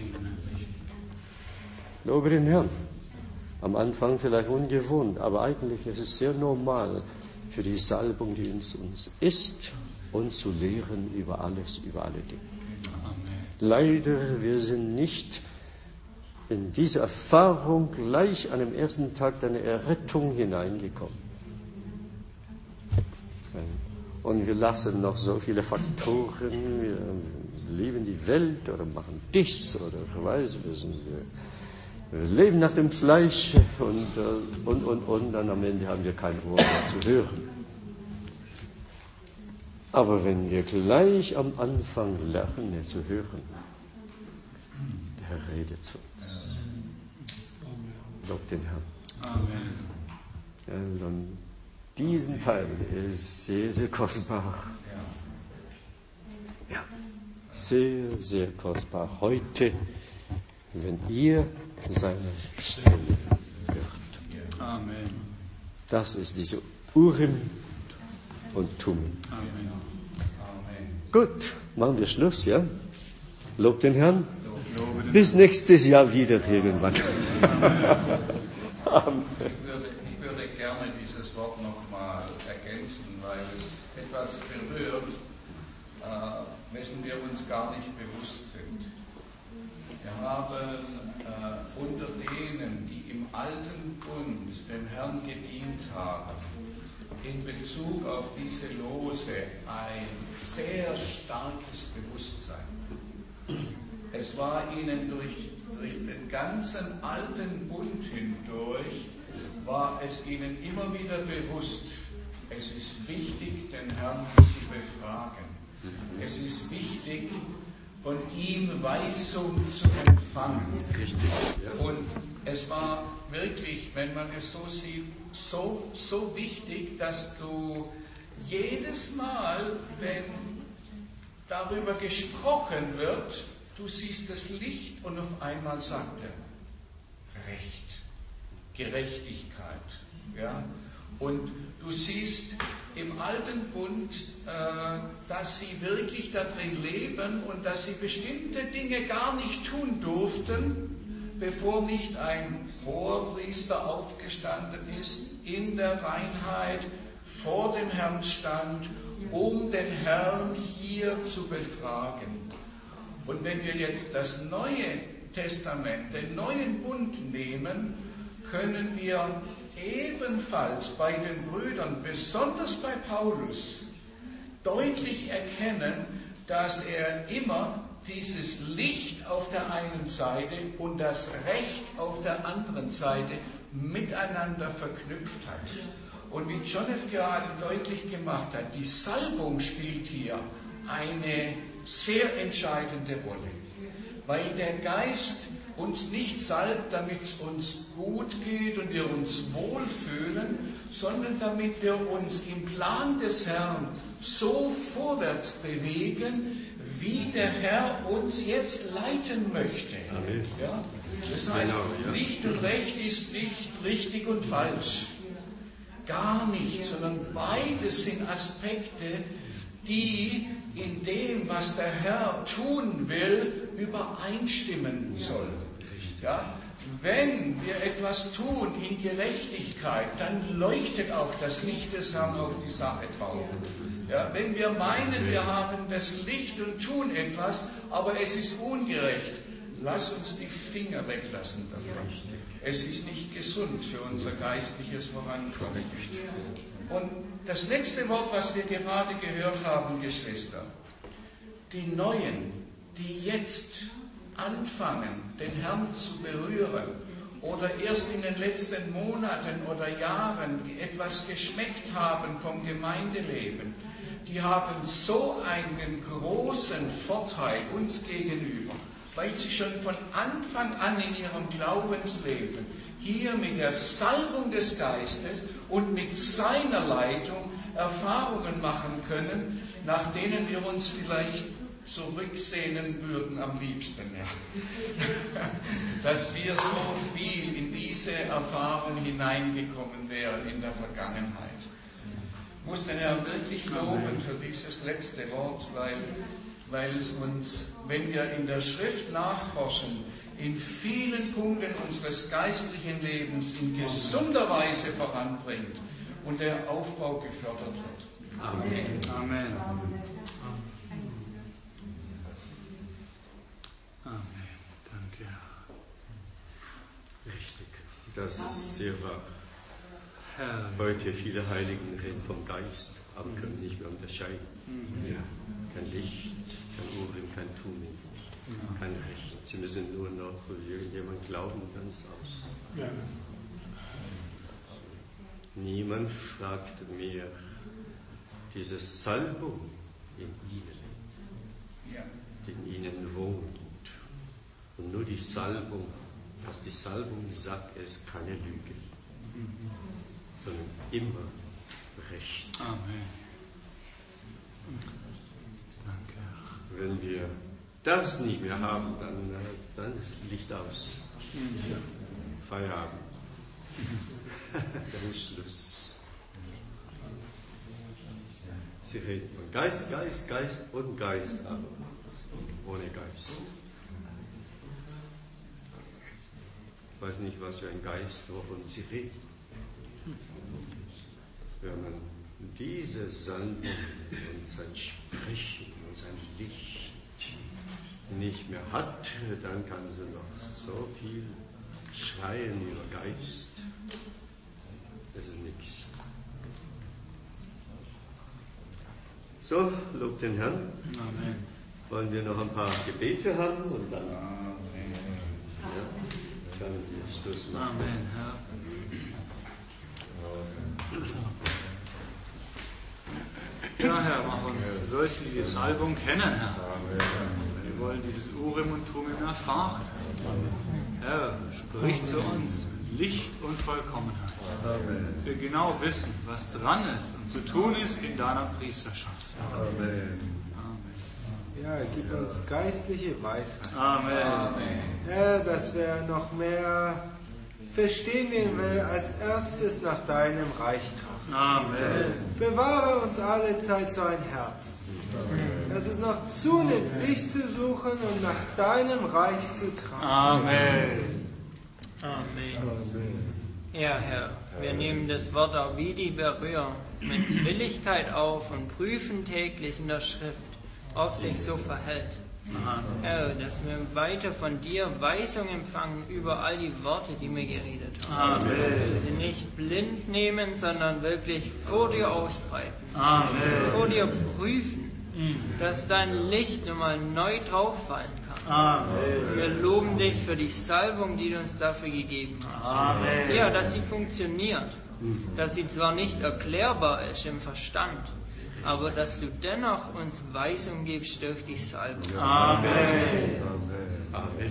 Lobe den Herrn. Am Anfang vielleicht ungewohnt, aber eigentlich ist es sehr normal für die Salbung, die in uns ist, uns zu lehren über alles, über alle Dinge. Leider, wir sind nicht in diese Erfahrung gleich an dem ersten Tag deiner Errettung hineingekommen. Und wir lassen noch so viele Faktoren, wir lieben die Welt oder machen dies oder ich weiß, wir leben nach dem Fleisch und dann am Ende haben wir kein Ohr mehr zu hören. Aber wenn wir gleich am Anfang lernen zu hören, der Herr redet zu uns. Lob den Herrn. Amen. Ja, dann diesen Teil ist sehr, sehr kostbar. Ja, sehr, sehr kostbar. Heute, wenn ihr seine Stimme hört. Amen. Das ist diese Urim und Tumim. Amen. Gut, machen wir Schluss, ja? Lob den Herrn. Bis nächstes Jahr wieder irgendwann. Amen. Ich würde gerne dieses Wort nochmal ergänzen, weil es etwas berührt, wessen wir uns gar nicht bewusst sind. Wir haben unter denen, die im alten Bund dem Herrn gedient haben, in Bezug auf diese Lose ein sehr starkes Bewusstsein. Es war ihnen durch den ganzen alten Bund hindurch, war es ihnen immer wieder bewusst, es ist wichtig, den Herrn zu befragen. Es ist wichtig, von ihm Weisung zu empfangen. Und es war wirklich, wenn man es so sieht, so wichtig, dass du jedes Mal, wenn darüber gesprochen wird, du siehst das Licht und auf einmal sagt er Recht, Gerechtigkeit. Ja? Und du siehst im alten Bund, dass sie wirklich darin leben und dass sie bestimmte Dinge gar nicht tun durften, bevor nicht ein Hoherpriester aufgestanden ist, in der Reinheit vor dem Herrn stand, um den Herrn hier zu befragen. Und wenn wir jetzt das Neue Testament, den neuen Bund nehmen, können wir ebenfalls bei den Brüdern, besonders bei Paulus, deutlich erkennen, dass er immer dieses Licht auf der einen Seite und das Recht auf der anderen Seite miteinander verknüpft hat. Und wie John es gerade deutlich gemacht hat, die Salbung spielt hier eine sehr entscheidende Rolle, weil der Geist uns nicht salbt, damit es uns gut geht und wir uns wohlfühlen, sondern damit wir uns im Plan des Herrn so vorwärts bewegen, wie der Herr uns jetzt leiten möchte. Ja? Das heißt, Licht und Recht ist nicht richtig und falsch. Gar nicht, sondern beides sind Aspekte, die in dem, was der Herr tun will, übereinstimmen sollen. Ja? Wenn wir etwas tun in Gerechtigkeit, dann leuchtet auch das Licht des Herrn auf die Sache drauf. Ja? Wenn wir meinen, wir haben das Licht und tun etwas, aber es ist ungerecht, lass uns die Finger weglassen davon. Es ist nicht gesund für unser geistliches Vorankommen. Und das letzte Wort, was wir gerade gehört haben, Geschwister, die Neuen, die jetzt anfangen, den Herrn zu berühren oder erst in den letzten Monaten oder Jahren etwas geschmeckt haben vom Gemeindeleben, die haben so einen großen Vorteil uns gegenüber, weil sie schon von Anfang an in ihrem Glaubensleben hier mit der Salbung des Geistes und mit seiner Leitung Erfahrungen machen können, nach denen wir uns vielleicht zurücksehnen würden am liebsten. Ja. Dass wir so viel in diese Erfahrung hineingekommen wären in der Vergangenheit. Ich muss den Herrn wirklich loben für dieses letzte Wort, weil es uns, wenn wir in der Schrift nachforschen, in vielen Punkten unseres geistlichen Lebens in gesunder Weise voranbringt und der Aufbau gefördert wird. Amen. Amen. Amen. Danke. Richtig, das ist sehr wahr. Heute viele Heiligen reden vom Geist, aber können nicht mehr unterscheiden. Kein Licht, kein Urim, kein Tumim, kein Recht. Sie müssen nur noch irgendjemand glauben, dann ist aus. Ja. Niemand fragt mehr diese Salbung in ihnen, die in ihnen wohnt. Und nur die Salbung, was die Salbung sagt, ist keine Lüge, sondern immer Recht. Amen. Danke. Wenn wir das nicht mehr haben, dann ist Licht aus. Feierabend. Dann ist Schluss. Sie reden von Geist, Geist, Geist und Geist, aber ohne Geist. Ich weiß nicht, was für ein Geist, wovon Sie reden. Wenn man diese Salbung und sein Sprechen und sein Licht nicht mehr hat, dann kann sie noch so viel schreien über Geist. Das ist nichts. So, lobt den Herrn. Amen. Wollen wir noch ein paar Gebete haben und dann können wir Schluss machen. Amen, Herr. Ja, Herr, mach uns solche, die die Salbung kennen, Herr. Wir wollen dieses Urim und Tumim erfahren. Herr, sprich zu uns Licht und Vollkommenheit. Dass wir genau wissen, was dran ist und zu tun ist in deiner Priesterschaft. Amen. Ja, gib uns geistliche Weisheit. Amen. Herr, dass wir noch mehr verstehen, wen wir als erstes nach deinem Reich trachten. Amen. Bewahre uns alle Zeit so ein Herz, dass es noch zunimmt, dich zu suchen und nach deinem Reich zu trachten. Amen. Amen. Ja, Herr, wir nehmen das Wort auch wie die Berührer mit Willigkeit auf und prüfen täglich in der Schrift, ob sich so verhält. Herr, dass wir weiter von dir Weisung empfangen über all die Worte, die wir geredet haben. Amen. Dass sie nicht blind nehmen, sondern wirklich vor dir ausbreiten. Amen. Vor dir prüfen, dass dein Licht nochmal neu drauffallen kann. Amen. Wir loben dich für die Salbung, die du uns dafür gegeben hast. Amen. Ja, dass sie funktioniert. Dass sie zwar nicht erklärbar ist im Verstand, aber dass du dennoch uns Weisung gibst durch die Salbung. Amen. Amen.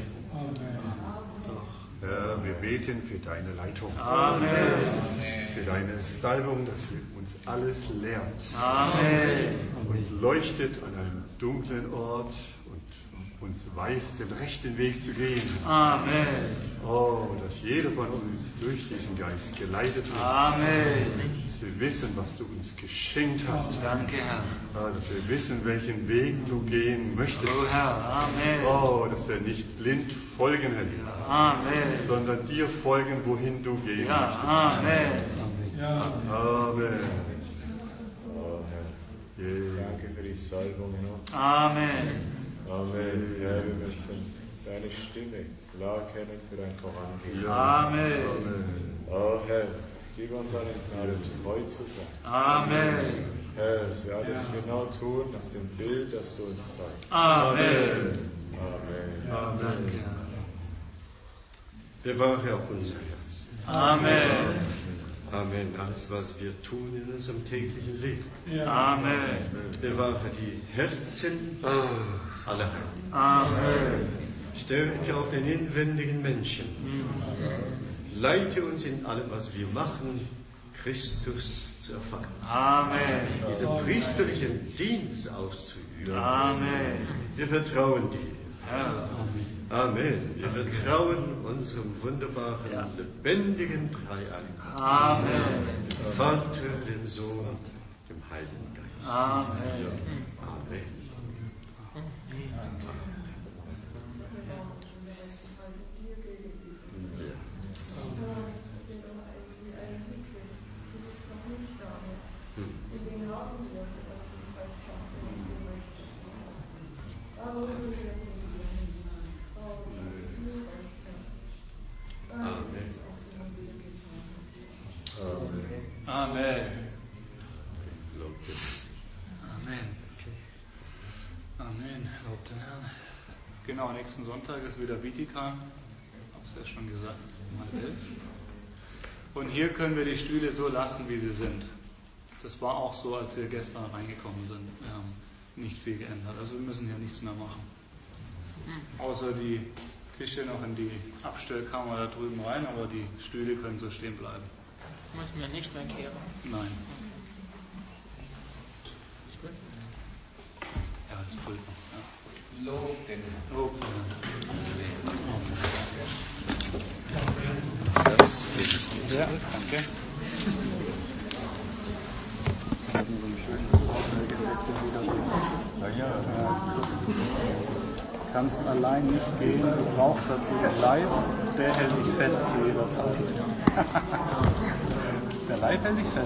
Herr, wir beten für deine Leitung. Amen. Für deine Salbung, dass wir uns alles lehrt. Amen. Und leuchtet an einem dunklen Ort und uns weist, den rechten Weg zu gehen. Amen. Oh, dass jeder von uns durch diesen Geist geleitet wird. Amen. Dass wir wissen, was du uns geschenkt hast. Danke, Herr. Dass wir wissen, welchen Weg du gehen möchtest. Oh, Herr. Amen. Oh, dass wir nicht blind folgen, Herr Lieber. Amen. Sondern dir folgen, wohin du gehen möchtest. Amen. Ja. Amen. Oh, Herr. Danke für die Salbung. Amen. Amen. Herr, wir möchten deine Stimme klar kennen für dein Vorangehen. Amen. Oh, Herr, gib uns eine Gnade, treu zu sein. Amen. Herr, dass wir alles genau tun nach dem Bild, das du uns zeigst. Amen. Amen. Amen. Bewahre auch unser Herz. Amen. Amen. Alles, was wir tun in unserem täglichen Leben. Amen. Bewahre die Herzen aller. Amen. Stärke auch den inwendigen Menschen. Leite uns in allem, was wir machen, Christus zu erfahren. Amen. Diesen priesterlichen Dienst auszuüben. Amen. Wir vertrauen dir. Ja. Amen. Wir vertrauen unserem wunderbaren, lebendigen Dreieinigen. Amen. Dem Vater, dem Sohn, dem Heiligen Geist. Amen. Amen. Amen. Amen. Amen. Lobt den Herrn. Genau, nächsten Sonntag ist wieder Vitika. Hab's ja schon gesagt. Mal 11. Und hier können wir die Stühle so lassen, wie sie sind. Das war auch so, als wir gestern reingekommen sind. Wir haben nicht viel geändert. Also wir müssen hier nichts mehr machen. Außer die Tische noch in die Abstellkammer da drüben rein, aber die Stühle können so stehen bleiben. Muss man nicht mehr kehren? Nein. Ist gut? Ja, das Pult noch. Ja. Lob den Herrn. Lob den Herrn. Ja, danke. Du kannst allein nicht gehen, du brauchst dazu den Leib, der hält dich fest zu jeder Zeit. Der Leib hält dich fest.